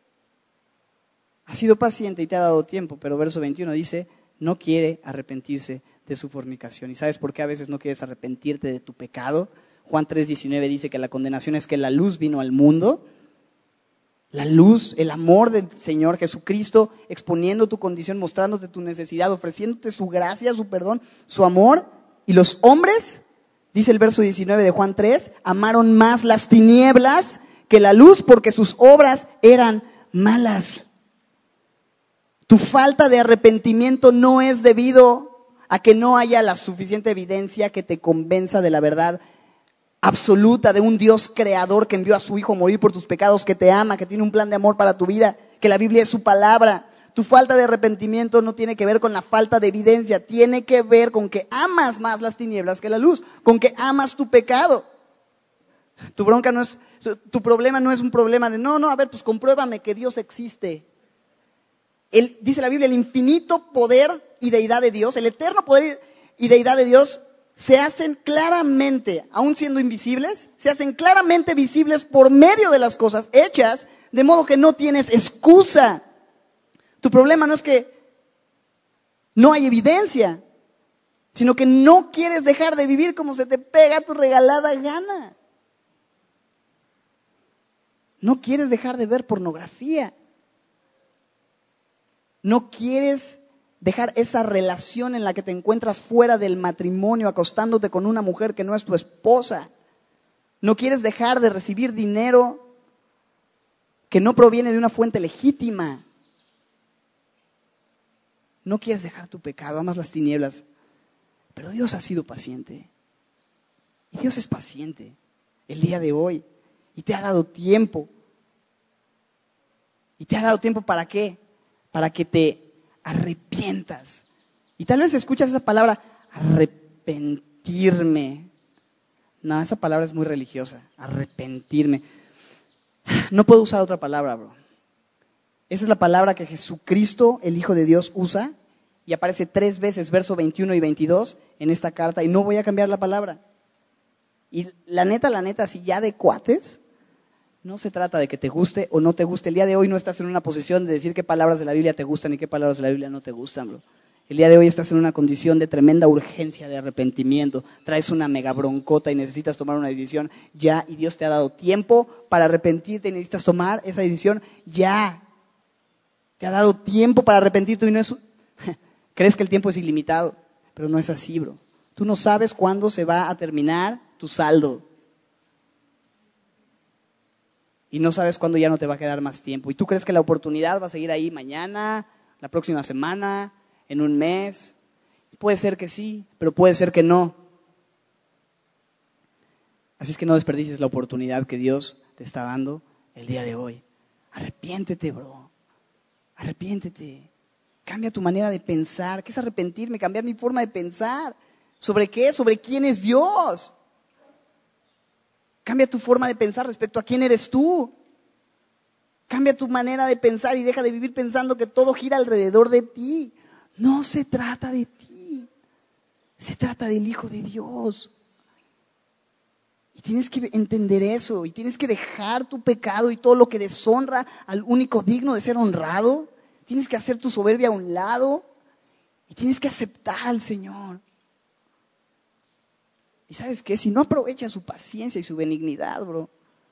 Ha sido paciente y te ha dado tiempo, pero verso 21 dice, no quiere arrepentirse de su fornicación. ¿Y sabes por qué a veces no quieres arrepentirte de tu pecado? Juan 3:19 dice que la condenación es que la luz vino al mundo. La luz, el amor del Señor Jesucristo, exponiendo tu condición, mostrándote tu necesidad, ofreciéndote su gracia, su perdón, su amor. Y los hombres, dice el verso 19 de Juan 3, amaron más las tinieblas que la luz porque sus obras eran malas. Tu falta de arrepentimiento no es debido a que no haya la suficiente evidencia que te convenza de la verdad absoluta de un Dios creador que envió a su Hijo a morir por tus pecados, que te ama, que tiene un plan de amor para tu vida, que la Biblia es su palabra. Tu falta de arrepentimiento no tiene que ver con la falta de evidencia, tiene que ver con que amas más las tinieblas que la luz, con que amas tu pecado. Tu problema no es un problema de, a ver, pues compruébame que Dios existe. Dice la Biblia, el infinito poder y deidad de Dios, el eterno poder y deidad de Dios, se hacen claramente, aun siendo invisibles, se hacen claramente visibles por medio de las cosas hechas, de modo que no tienes excusa. Tu problema no es que no hay evidencia, sino que no quieres dejar de vivir como se te pega tu regalada gana. No quieres dejar de ver pornografía. No quieres dejar esa relación en la que te encuentras fuera del matrimonio, acostándote con una mujer que no es tu esposa. No quieres dejar de recibir dinero que no proviene de una fuente legítima. No quieres dejar tu pecado, amas las tinieblas. Pero Dios ha sido paciente. Y Dios es paciente el día de hoy. Y te ha dado tiempo. ¿Y te ha dado tiempo para qué? Para que te arrepientas. Y tal vez escuchas esa palabra, arrepentirme. No, esa palabra es muy religiosa, arrepentirme. No puedo usar otra palabra, bro. Esa es la palabra que Jesucristo, el Hijo de Dios, usa y aparece 3 veces, verso 21 y 22 en esta carta, y no voy a cambiar la palabra. Y la neta, si ya de cuates, no se trata de que te guste o no te guste. El día de hoy no estás en una posición de decir qué palabras de la Biblia te gustan y qué palabras de la Biblia no te gustan, bro. El día de hoy estás en una condición de tremenda urgencia de arrepentimiento. Traes una mega broncota y necesitas tomar una decisión ya, y Dios te ha dado tiempo para arrepentirte y necesitas tomar esa decisión ya. Te ha dado tiempo para arrepentirte y no es... Crees que el tiempo es ilimitado, pero no es así, bro. Tú no sabes cuándo se va a terminar tu saldo. Y no sabes cuándo ya no te va a quedar más tiempo. Y tú crees que la oportunidad va a seguir ahí mañana, la próxima semana, en un mes. Puede ser que sí, pero puede ser que no. Así es que no desperdicies la oportunidad que Dios te está dando el día de hoy. Arrepiéntete, bro. Arrepiéntete. Cambia tu manera de pensar. ¿Qué es arrepentirme? Cambiar mi forma de pensar. ¿Sobre qué? ¿Sobre quién es Dios? Cambia tu forma de pensar respecto a quién eres tú. Cambia tu manera de pensar y deja de vivir pensando que todo gira alrededor de ti. No se trata de ti. Se trata del Hijo de Dios. Y tienes que entender eso. Y tienes que dejar tu pecado y todo lo que deshonra al único digno de ser honrado. Tienes que hacer tu soberbia a un lado. Y tienes que aceptar al Señor. ¿Y sabes qué? Si no aprovechas su paciencia y su benignidad, bro,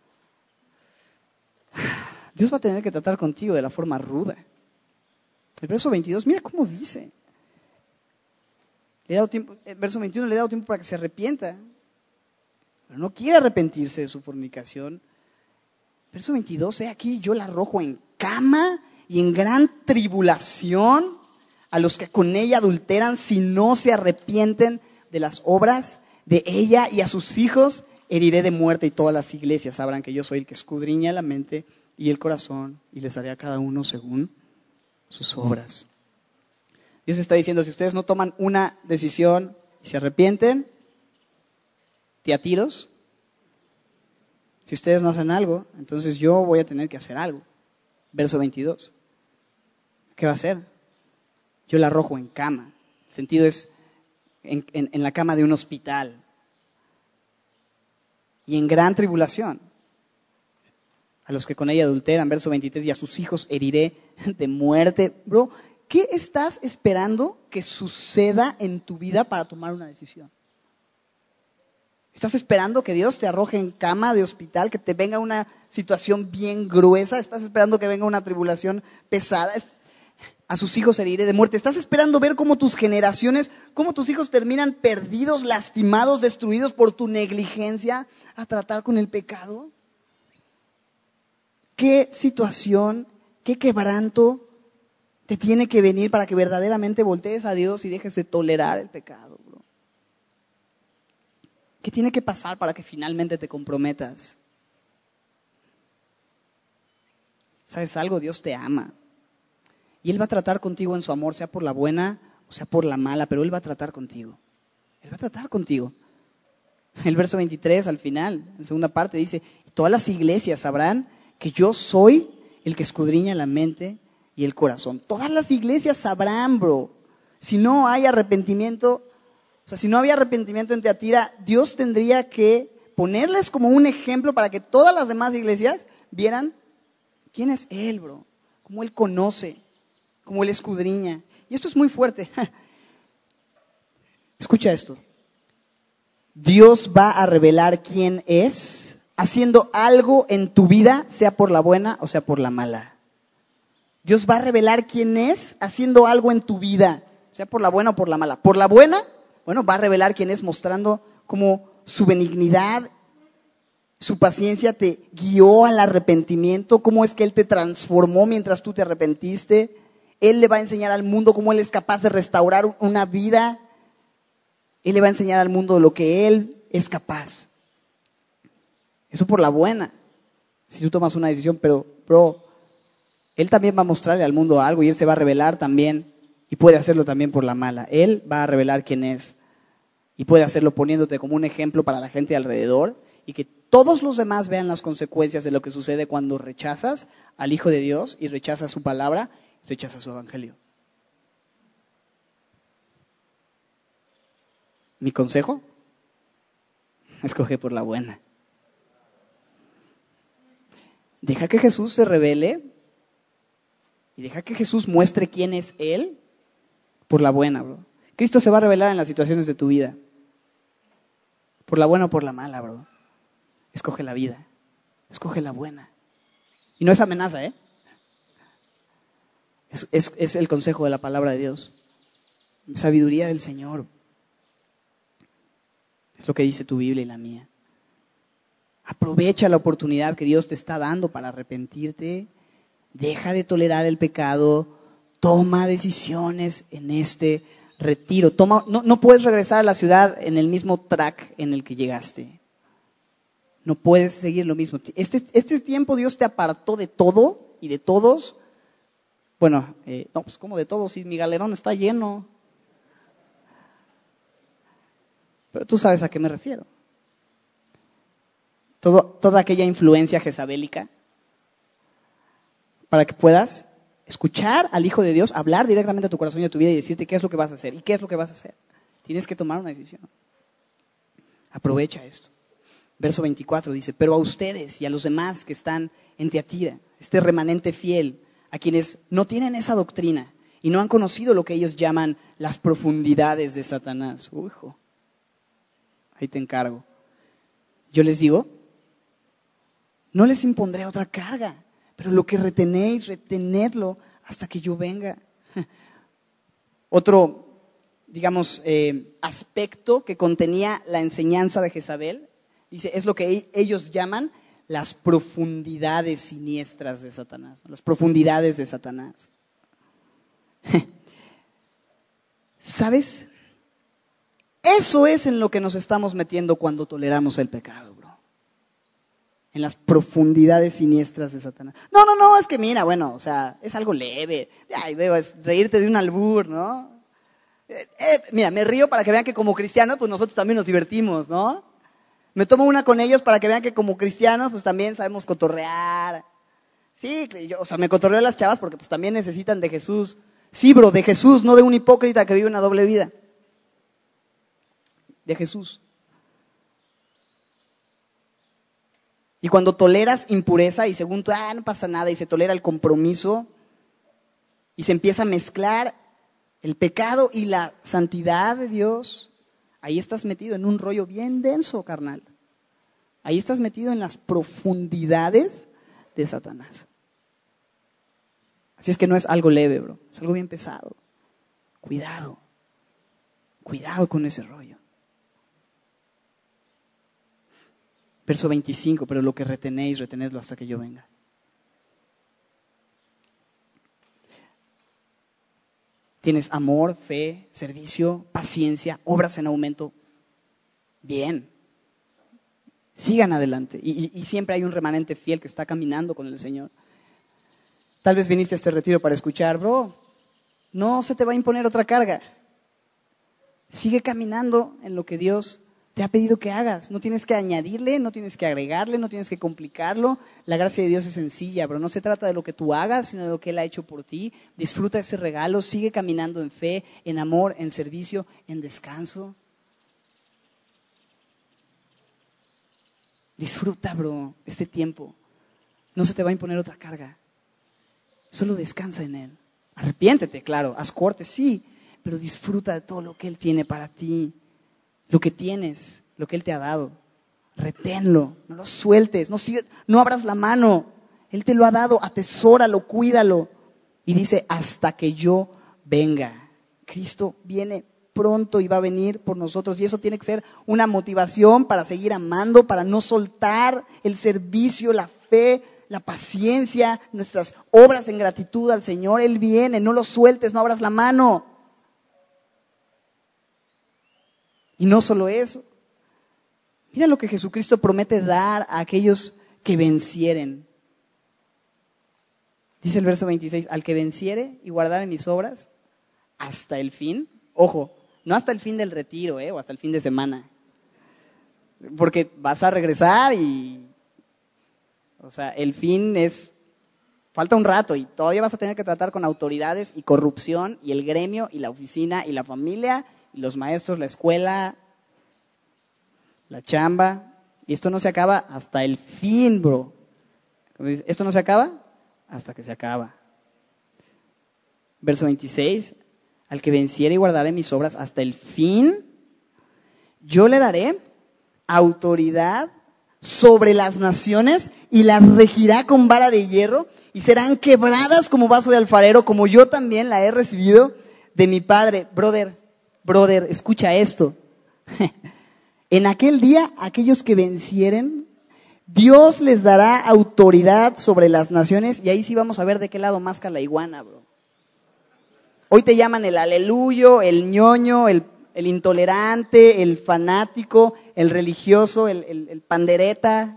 Dios va a tener que tratar contigo de la forma ruda. El verso 22, mira cómo dice. Le he dado tiempo, el verso 21, le he dado tiempo para que se arrepienta. Pero no quiere arrepentirse de su fornicación. Verso 22, aquí yo la arrojo en cama y en gran tribulación a los que con ella adulteran si no se arrepienten de las obras de ella, y a sus hijos heriré de muerte, y todas las iglesias sabrán que yo soy el que escudriña la mente y el corazón, y les daré a cada uno según sus obras. Dios está diciendo, si ustedes no toman una decisión y se arrepienten, tiros. Si ustedes no hacen algo, entonces yo voy a tener que hacer algo. Verso 22. ¿Qué va a hacer? Yo la arrojo en cama. El sentido es en la cama de un hospital. Y en gran tribulación. A los que con ella adulteran, verso 23, y a sus hijos heriré de muerte. Bro, ¿qué estás esperando que suceda en tu vida para tomar una decisión? ¿Estás esperando que Dios te arroje en cama de hospital, que te venga una situación bien gruesa? ¿Estás esperando que venga una tribulación pesada? A sus hijos heriré de muerte. ¿Estás esperando ver cómo tus generaciones, cómo tus hijos terminan perdidos, lastimados, destruidos por tu negligencia a tratar con el pecado? ¿Qué situación, qué quebranto te tiene que venir para que verdaderamente voltees a Dios y dejes de tolerar el pecado, bro? ¿Qué tiene que pasar para que finalmente te comprometas? ¿Sabes algo? Dios te ama. Y Él va a tratar contigo en su amor, sea por la buena o sea por la mala, pero Él va a tratar contigo. Él va a tratar contigo. El verso 23 al final, en segunda parte, dice, todas las iglesias sabrán que yo soy el que escudriña la mente y el corazón. Todas las iglesias sabrán, bro. Si no hay arrepentimiento, o sea, si no había arrepentimiento en Teatira, Dios tendría que ponerles como un ejemplo para que todas las demás iglesias vieran quién es Él, bro. Cómo Él conoce, cómo Él escudriña. Y esto es muy fuerte. Escucha esto. Dios va a revelar quién es haciendo algo en tu vida, sea por la buena o sea por la mala. Dios va a revelar quién es haciendo algo en tu vida, sea por la buena o por la mala. Por la buena, bueno, va a revelar quién es mostrando cómo su benignidad, su paciencia te guió al arrepentimiento, cómo es que Él te transformó mientras tú te arrepentiste. Él le va a enseñar al mundo cómo Él es capaz de restaurar una vida. Él le va a enseñar al mundo lo que Él es capaz. Eso por la buena, si tú tomas una decisión, pero, bro, Él también va a mostrarle al mundo algo y Él se va a revelar también y puede hacerlo también por la mala. Él va a revelar quién es y puede hacerlo poniéndote como un ejemplo para la gente alrededor y que todos los demás vean las consecuencias de lo que sucede cuando rechazas al Hijo de Dios y rechazas su palabra, rechazas su evangelio. Mi consejo, escoge por la buena. Deja que Jesús se revele y deja que Jesús muestre quién es Él por la buena, bro. Cristo se va a revelar en las situaciones de tu vida. Por la buena o por la mala, bro. Escoge la vida. Escoge la buena. Y no es amenaza, ¿eh? Es el consejo de la palabra de Dios. Sabiduría del Señor. Es lo que dice tu Biblia y la mía. Aprovecha la oportunidad que Dios te está dando para arrepentirte. Deja de tolerar el pecado. Toma decisiones en este retiro. No puedes regresar a la ciudad en el mismo track en el que llegaste. No puedes seguir lo mismo. Este tiempo Dios te apartó de todo y de todos. Bueno, no, pues como de todos, si mi galerón está lleno. Pero tú sabes a qué me refiero. Toda aquella influencia jezabélica, para que puedas escuchar al Hijo de Dios, hablar directamente a tu corazón y a tu vida y decirte qué es lo que vas a hacer y qué es lo que vas a hacer. Tienes que tomar una decisión. Aprovecha esto. Verso 24 dice, pero a ustedes y a los demás que están en Tiatira, este remanente fiel, a quienes no tienen esa doctrina y no han conocido lo que ellos llaman las profundidades de Satanás. Hijo, ahí te encargo. Yo les digo, no les impondré otra carga, pero lo que retenéis, retenedlo hasta que yo venga. Otro, digamos, aspecto que contenía la enseñanza de Jezabel, dice, es lo que ellos llaman las profundidades siniestras de Satanás, las profundidades de Satanás. ¿Sabes? Eso es en lo que nos estamos metiendo cuando toleramos el pecado, bro. En las profundidades siniestras de Satanás. No, es que mira, bueno, o sea, es algo leve. Ay, veo, es reírte de un albur, ¿no? Mira, me río para que vean que como cristianos, pues nosotros también nos divertimos, ¿no? Me tomo una con ellos para que vean que como cristianos, pues también sabemos cotorrear. Sí, o sea, me cotorreo a las chavas porque pues también necesitan de Jesús. Sí, bro, de Jesús, no de un hipócrita que vive una doble vida. De Jesús. Y cuando toleras impureza y según tú, no pasa nada, y se tolera el compromiso, y se empieza a mezclar el pecado y la santidad de Dios, ahí estás metido en un rollo bien denso, carnal. Ahí estás metido en las profundidades de Satanás. Así es que no es algo leve, bro, es algo bien pesado. Cuidado con ese rollo. Verso 25, pero lo que retenéis, retenedlo hasta que yo venga. Tienes amor, fe, servicio, paciencia, obras en aumento. Bien. Sigan adelante. Y siempre hay un remanente fiel que está caminando con el Señor. Tal vez viniste a este retiro para escuchar, bro, no se te va a imponer otra carga. Sigue caminando en lo que Dios te ha pedido que hagas. No tienes que añadirle, no tienes que agregarle, no tienes que complicarlo. La gracia de Dios es sencilla, bro. No se trata de lo que tú hagas, sino de lo que Él ha hecho por ti. Disfruta ese regalo, sigue caminando en fe, en amor, en servicio, en descanso. Disfruta, bro, este tiempo. No se te va a imponer otra carga. Solo descansa en Él. Arrepiéntete, claro. Haz cortes, sí. Pero disfruta de todo lo que Él tiene para ti. Lo que tienes, lo que Él te ha dado. Reténlo, no lo sueltes, no abras la mano. Él te lo ha dado, atesóralo, cuídalo. Y dice, hasta que yo venga. Cristo viene pronto y va a venir por nosotros. Y eso tiene que ser una motivación para seguir amando, para no soltar el servicio, la fe, la paciencia, nuestras obras en gratitud al Señor. Él viene, no lo sueltes, no abras la mano. Y no solo eso. Mira lo que Jesucristo promete dar a aquellos que vencieren. Dice el verso 26, al que venciere y guardare mis obras hasta el fin. Ojo, no hasta el fin del retiro, o hasta el fin de semana. Porque vas a regresar y, o sea, el fin es, falta un rato y todavía vas a tener que tratar con autoridades y corrupción y el gremio y la oficina y la familia y los maestros, la escuela, la chamba. Y esto no se acaba hasta el fin, bro. Esto no se acaba hasta que se acaba. Verso 26, al que venciere y guardare mis obras hasta el fin, yo le daré autoridad sobre las naciones y las regirá con vara de hierro y serán quebradas como vaso de alfarero, como yo también la he recibido de mi Padre. Brother, escucha esto. En aquel día, aquellos que vencieren, Dios les dará autoridad sobre las naciones y ahí sí vamos a ver de qué lado masca la iguana, bro. Hoy te llaman el aleluyo, el ñoño, el intolerante, el fanático, el religioso, el pandereta.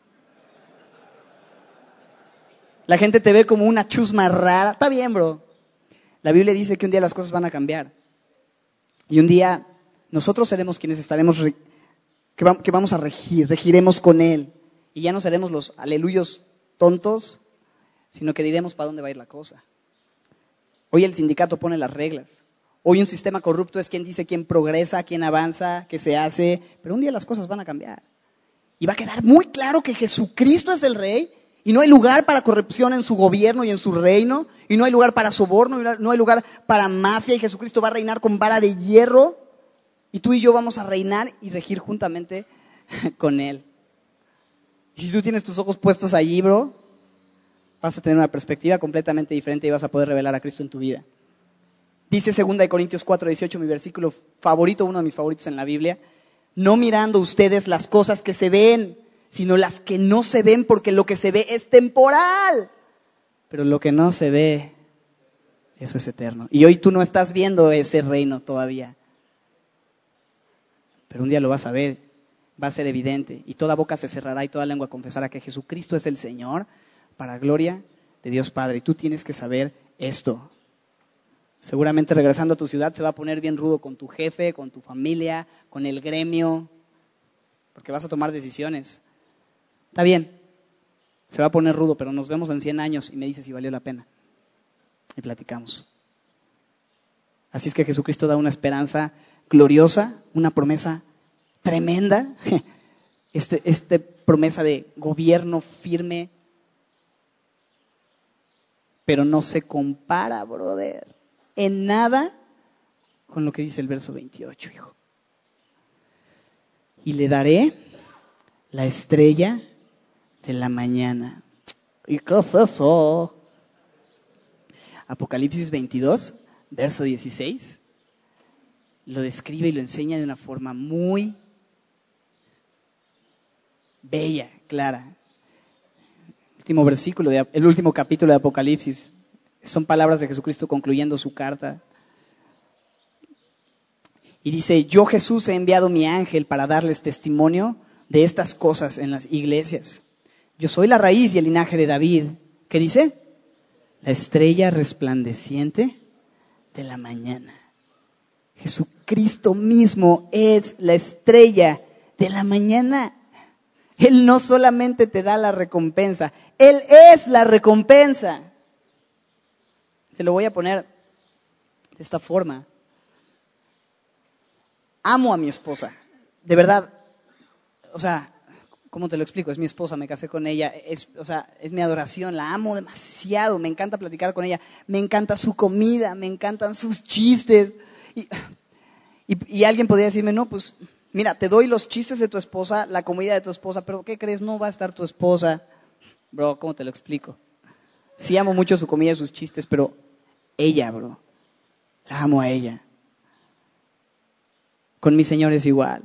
La gente te ve como una chusma rara. Está bien, bro. La Biblia dice que un día las cosas van a cambiar. Y un día nosotros seremos quienes estaremos, que vamos a regiremos con Él. Y ya no seremos los aleluyos tontos, sino que diremos para dónde va a ir la cosa. Hoy el sindicato pone las reglas. Hoy un sistema corrupto es quien dice quién progresa, quién avanza, qué se hace. Pero un día las cosas van a cambiar. Y va a quedar muy claro que Jesucristo es el Rey. Y no hay lugar para corrupción en su gobierno y en su reino. Y no hay lugar para soborno, no hay lugar para mafia. Y Jesucristo va a reinar con vara de hierro. Y tú y yo vamos a reinar y regir juntamente con Él. Y si tú tienes tus ojos puestos allí, bro, vas a tener una perspectiva completamente diferente y vas a poder revelar a Cristo en tu vida. Dice 2 Corintios 4:18, mi versículo favorito, uno de mis favoritos en la Biblia. No mirando ustedes las cosas que se ven, sino las que no se ven, porque lo que se ve es temporal. Pero lo que no se ve, eso es eterno. Y hoy tú no estás viendo ese reino todavía. Pero un día lo vas a ver, va a ser evidente. Y toda boca se cerrará y toda lengua confesará que Jesucristo es el Señor, para gloria de Dios Padre. Y tú tienes que saber esto. Seguramente regresando a tu ciudad se va a poner bien rudo con tu jefe, con tu familia, con el gremio, porque vas a tomar decisiones. Está bien, se va a poner rudo, pero nos vemos en 100 años y me dices si valió la pena. Y platicamos. Así es que Jesucristo da una esperanza gloriosa, una promesa tremenda, esta promesa de gobierno firme, pero no se compara, brother, en nada con lo que dice el verso 28, hijo. Y le daré la estrella de la mañana. ¿Y qué es eso? Apocalipsis 22, verso 16, lo describe y lo enseña de una forma muy bella, clara. El último capítulo de Apocalipsis, son palabras de Jesucristo concluyendo su carta. Y dice, yo Jesús he enviado mi ángel para darles testimonio de estas cosas en las iglesias. Yo soy la raíz y el linaje de David. ¿Qué dice? La estrella resplandeciente de la mañana. Jesucristo mismo es la estrella de la mañana. Él no solamente te da la recompensa, Él es la recompensa. Se lo voy a poner de esta forma. Amo a mi esposa, de verdad. O sea, ¿cómo te lo explico? Es mi esposa, me casé con ella, es mi adoración, la amo demasiado, me encanta platicar con ella, me encanta su comida, me encantan sus chistes. Y alguien podría decirme, no, pues, mira, te doy los chistes de tu esposa, la comida de tu esposa, pero ¿qué crees? No va a estar tu esposa. Bro, ¿cómo te lo explico? Sí amo mucho su comida y sus chistes, pero ella, bro, la amo a ella. Con mi Señor es igual.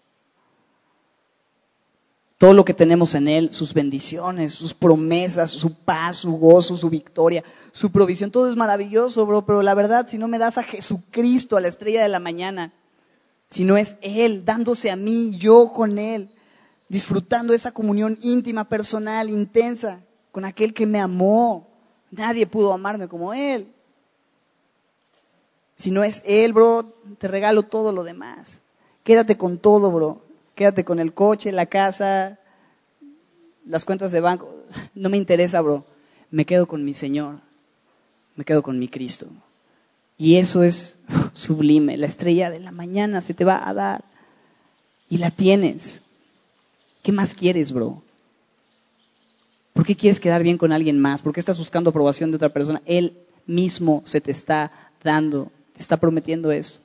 Todo lo que tenemos en Él, sus bendiciones, sus promesas, su paz, su gozo, su victoria, su provisión, todo es maravilloso, bro, pero la verdad, si no me das a Jesucristo, a la estrella de la mañana, si no es Él dándose a mí, yo con Él, disfrutando esa comunión íntima, personal, intensa, con aquel que me amó, nadie pudo amarme como Él. Si no es Él, bro, te regalo todo lo demás. Quédate con todo, bro. Quédate con el coche, la casa, las cuentas de banco. No me interesa, bro. Me quedo con mi Señor. Me quedo con mi Cristo. Y eso es sublime. La estrella de la mañana se te va a dar. Y la tienes. ¿Qué más quieres, bro? ¿Por qué quieres quedar bien con alguien más? ¿Por qué estás buscando aprobación de otra persona? Él mismo se te está dando. Te está prometiendo eso.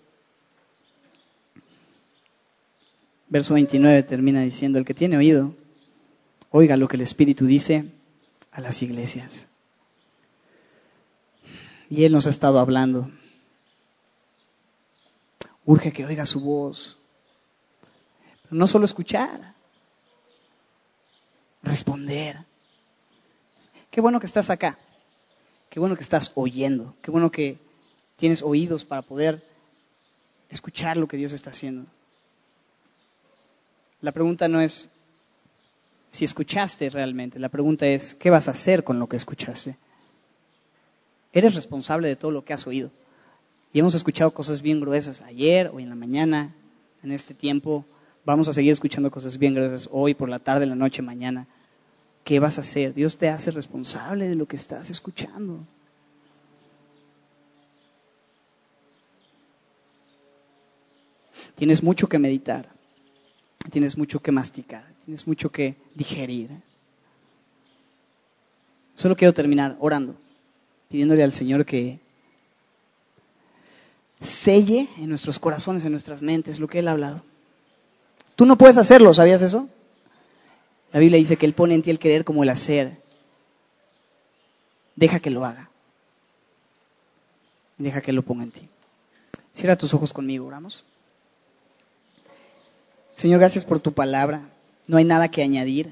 Verso 29 termina diciendo, el que tiene oído, oiga lo que el Espíritu dice a las iglesias. Y Él nos ha estado hablando. Urge que oiga su voz. Pero no solo escuchar, responder. Qué bueno que estás acá. Qué bueno que estás oyendo. Qué bueno que tienes oídos para poder escuchar lo que Dios está haciendo. La pregunta no es si escuchaste realmente, la pregunta es ¿qué vas a hacer con lo que escuchaste? Eres responsable de todo lo que has oído. Y hemos escuchado cosas bien gruesas ayer, hoy en la mañana, en este tiempo. Vamos a seguir escuchando cosas bien gruesas hoy, por la tarde, en la noche, mañana. ¿Qué vas a hacer? Dios te hace responsable de lo que estás escuchando. Tienes mucho que meditar, tienes mucho que masticar, tienes mucho que digerir. Solo quiero terminar orando, pidiéndole al Señor que selle en nuestros corazones, en nuestras mentes, lo que Él ha hablado. Tú no puedes hacerlo, ¿sabías eso? La Biblia dice que Él pone en ti el querer como el hacer. Deja que lo haga. Deja que Él lo ponga en ti. Cierra tus ojos conmigo, oramos. Señor, gracias por tu palabra. No hay nada que añadir.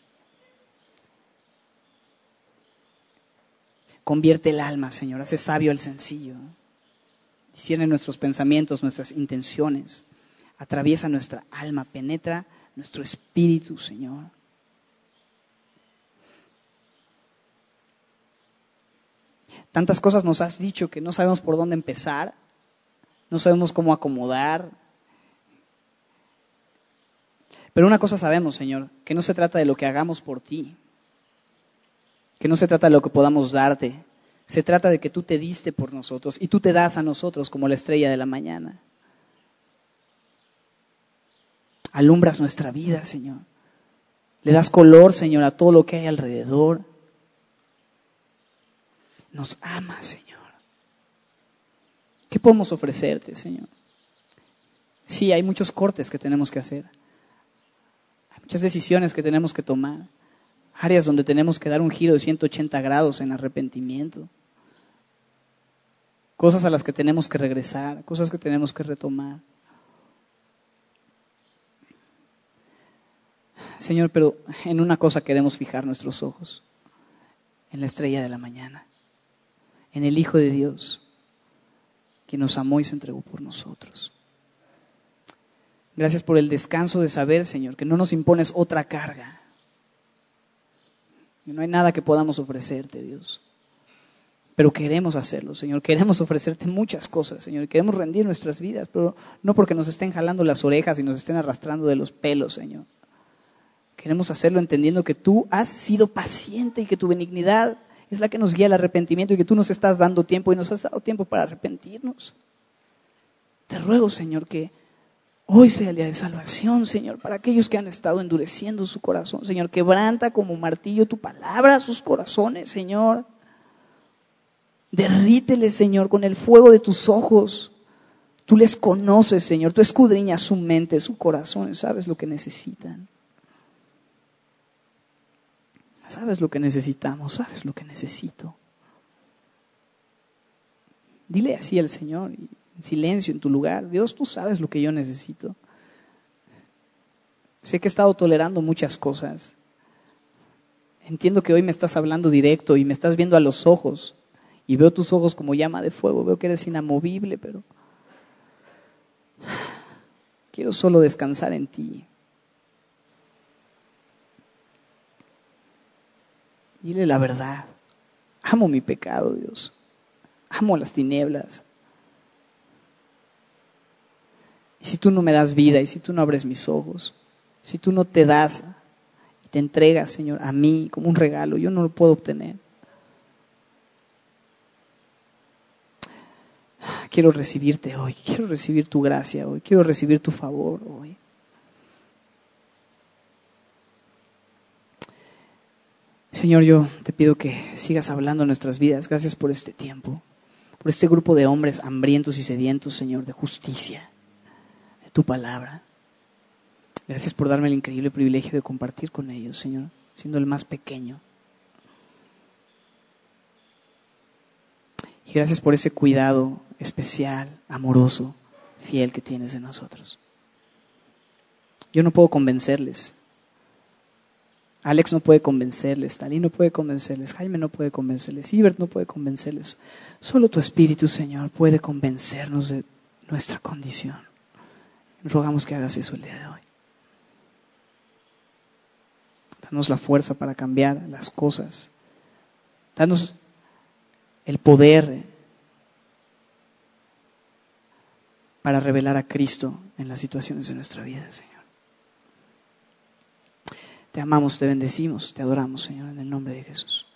Convierte el alma, Señor. Hace sabio al sencillo. Discierne nuestros pensamientos, nuestras intenciones. Atraviesa nuestra alma, penetra nuestro espíritu, Señor. Tantas cosas nos has dicho que no sabemos por dónde empezar. No sabemos cómo acomodar. Pero una cosa sabemos, Señor, que no se trata de lo que hagamos por ti, que no se trata de lo que podamos darte, se trata de que tú te diste por nosotros y tú te das a nosotros como la estrella de la mañana. Alumbras nuestra vida, Señor. Le das color, Señor, a todo lo que hay alrededor. Nos amas, Señor. ¿Qué podemos ofrecerte, Señor? Sí, hay muchos cortes que tenemos que hacer. Muchas decisiones que tenemos que tomar, áreas donde tenemos que dar un giro de 180 grados en arrepentimiento, cosas a las que tenemos que regresar, cosas que tenemos que retomar. Señor, pero en una cosa queremos fijar nuestros ojos, en la estrella de la mañana, en el Hijo de Dios, que nos amó y se entregó por nosotros. Gracias por el descanso de saber, Señor, que no nos impones otra carga. Que no hay nada que podamos ofrecerte, Dios. Pero queremos hacerlo, Señor. Queremos ofrecerte muchas cosas, Señor. Queremos rendir nuestras vidas, pero no porque nos estén jalando las orejas y nos estén arrastrando de los pelos, Señor. Queremos hacerlo entendiendo que tú has sido paciente y que tu benignidad es la que nos guía al arrepentimiento y que tú nos estás dando tiempo y nos has dado tiempo para arrepentirnos. Te ruego, Señor, que hoy sea el día de salvación, Señor, para aquellos que han estado endureciendo su corazón. Señor, quebranta como martillo tu palabra a sus corazones, Señor. Derríteles, Señor, con el fuego de tus ojos. Tú les conoces, Señor. Tú escudriñas su mente, su corazón. Sabes lo que necesitan. Sabes lo que necesitamos. Sabes lo que necesito. Dile así al Señor, en silencio en tu lugar. Dios, tú sabes lo que yo necesito. Sé que he estado tolerando muchas cosas. Entiendo que hoy me estás hablando directo y me estás viendo a los ojos. Y veo tus ojos como llama de fuego. Veo que eres inamovible, pero quiero solo descansar en ti. Dile la verdad. Amo mi pecado, Dios. Amo las tinieblas. Y si tú no me das vida, y si tú no abres mis ojos, si tú no te das y te entregas, Señor, a mí como un regalo, yo no lo puedo obtener. Quiero recibirte hoy, quiero recibir tu gracia hoy, quiero recibir tu favor hoy. Señor, yo te pido que sigas hablando en nuestras vidas. Gracias por este tiempo, por este grupo de hombres hambrientos y sedientos, Señor, de justicia, de tu palabra. Gracias por darme el increíble privilegio de compartir con ellos, Señor, siendo el más pequeño. Y gracias por ese cuidado especial, amoroso, fiel que tienes de nosotros. Yo no puedo convencerles. Alex no puede convencerles, Talí no puede convencerles, Jaime no puede convencerles, Ibert no puede convencerles. Solo tu Espíritu, Señor, puede convencernos de nuestra condición. Rogamos que hagas eso el día de hoy. Danos la fuerza para cambiar las cosas. Danos el poder para revelar a Cristo en las situaciones de nuestra vida, Señor. Te amamos, te bendecimos, te adoramos, Señor, en el nombre de Jesús.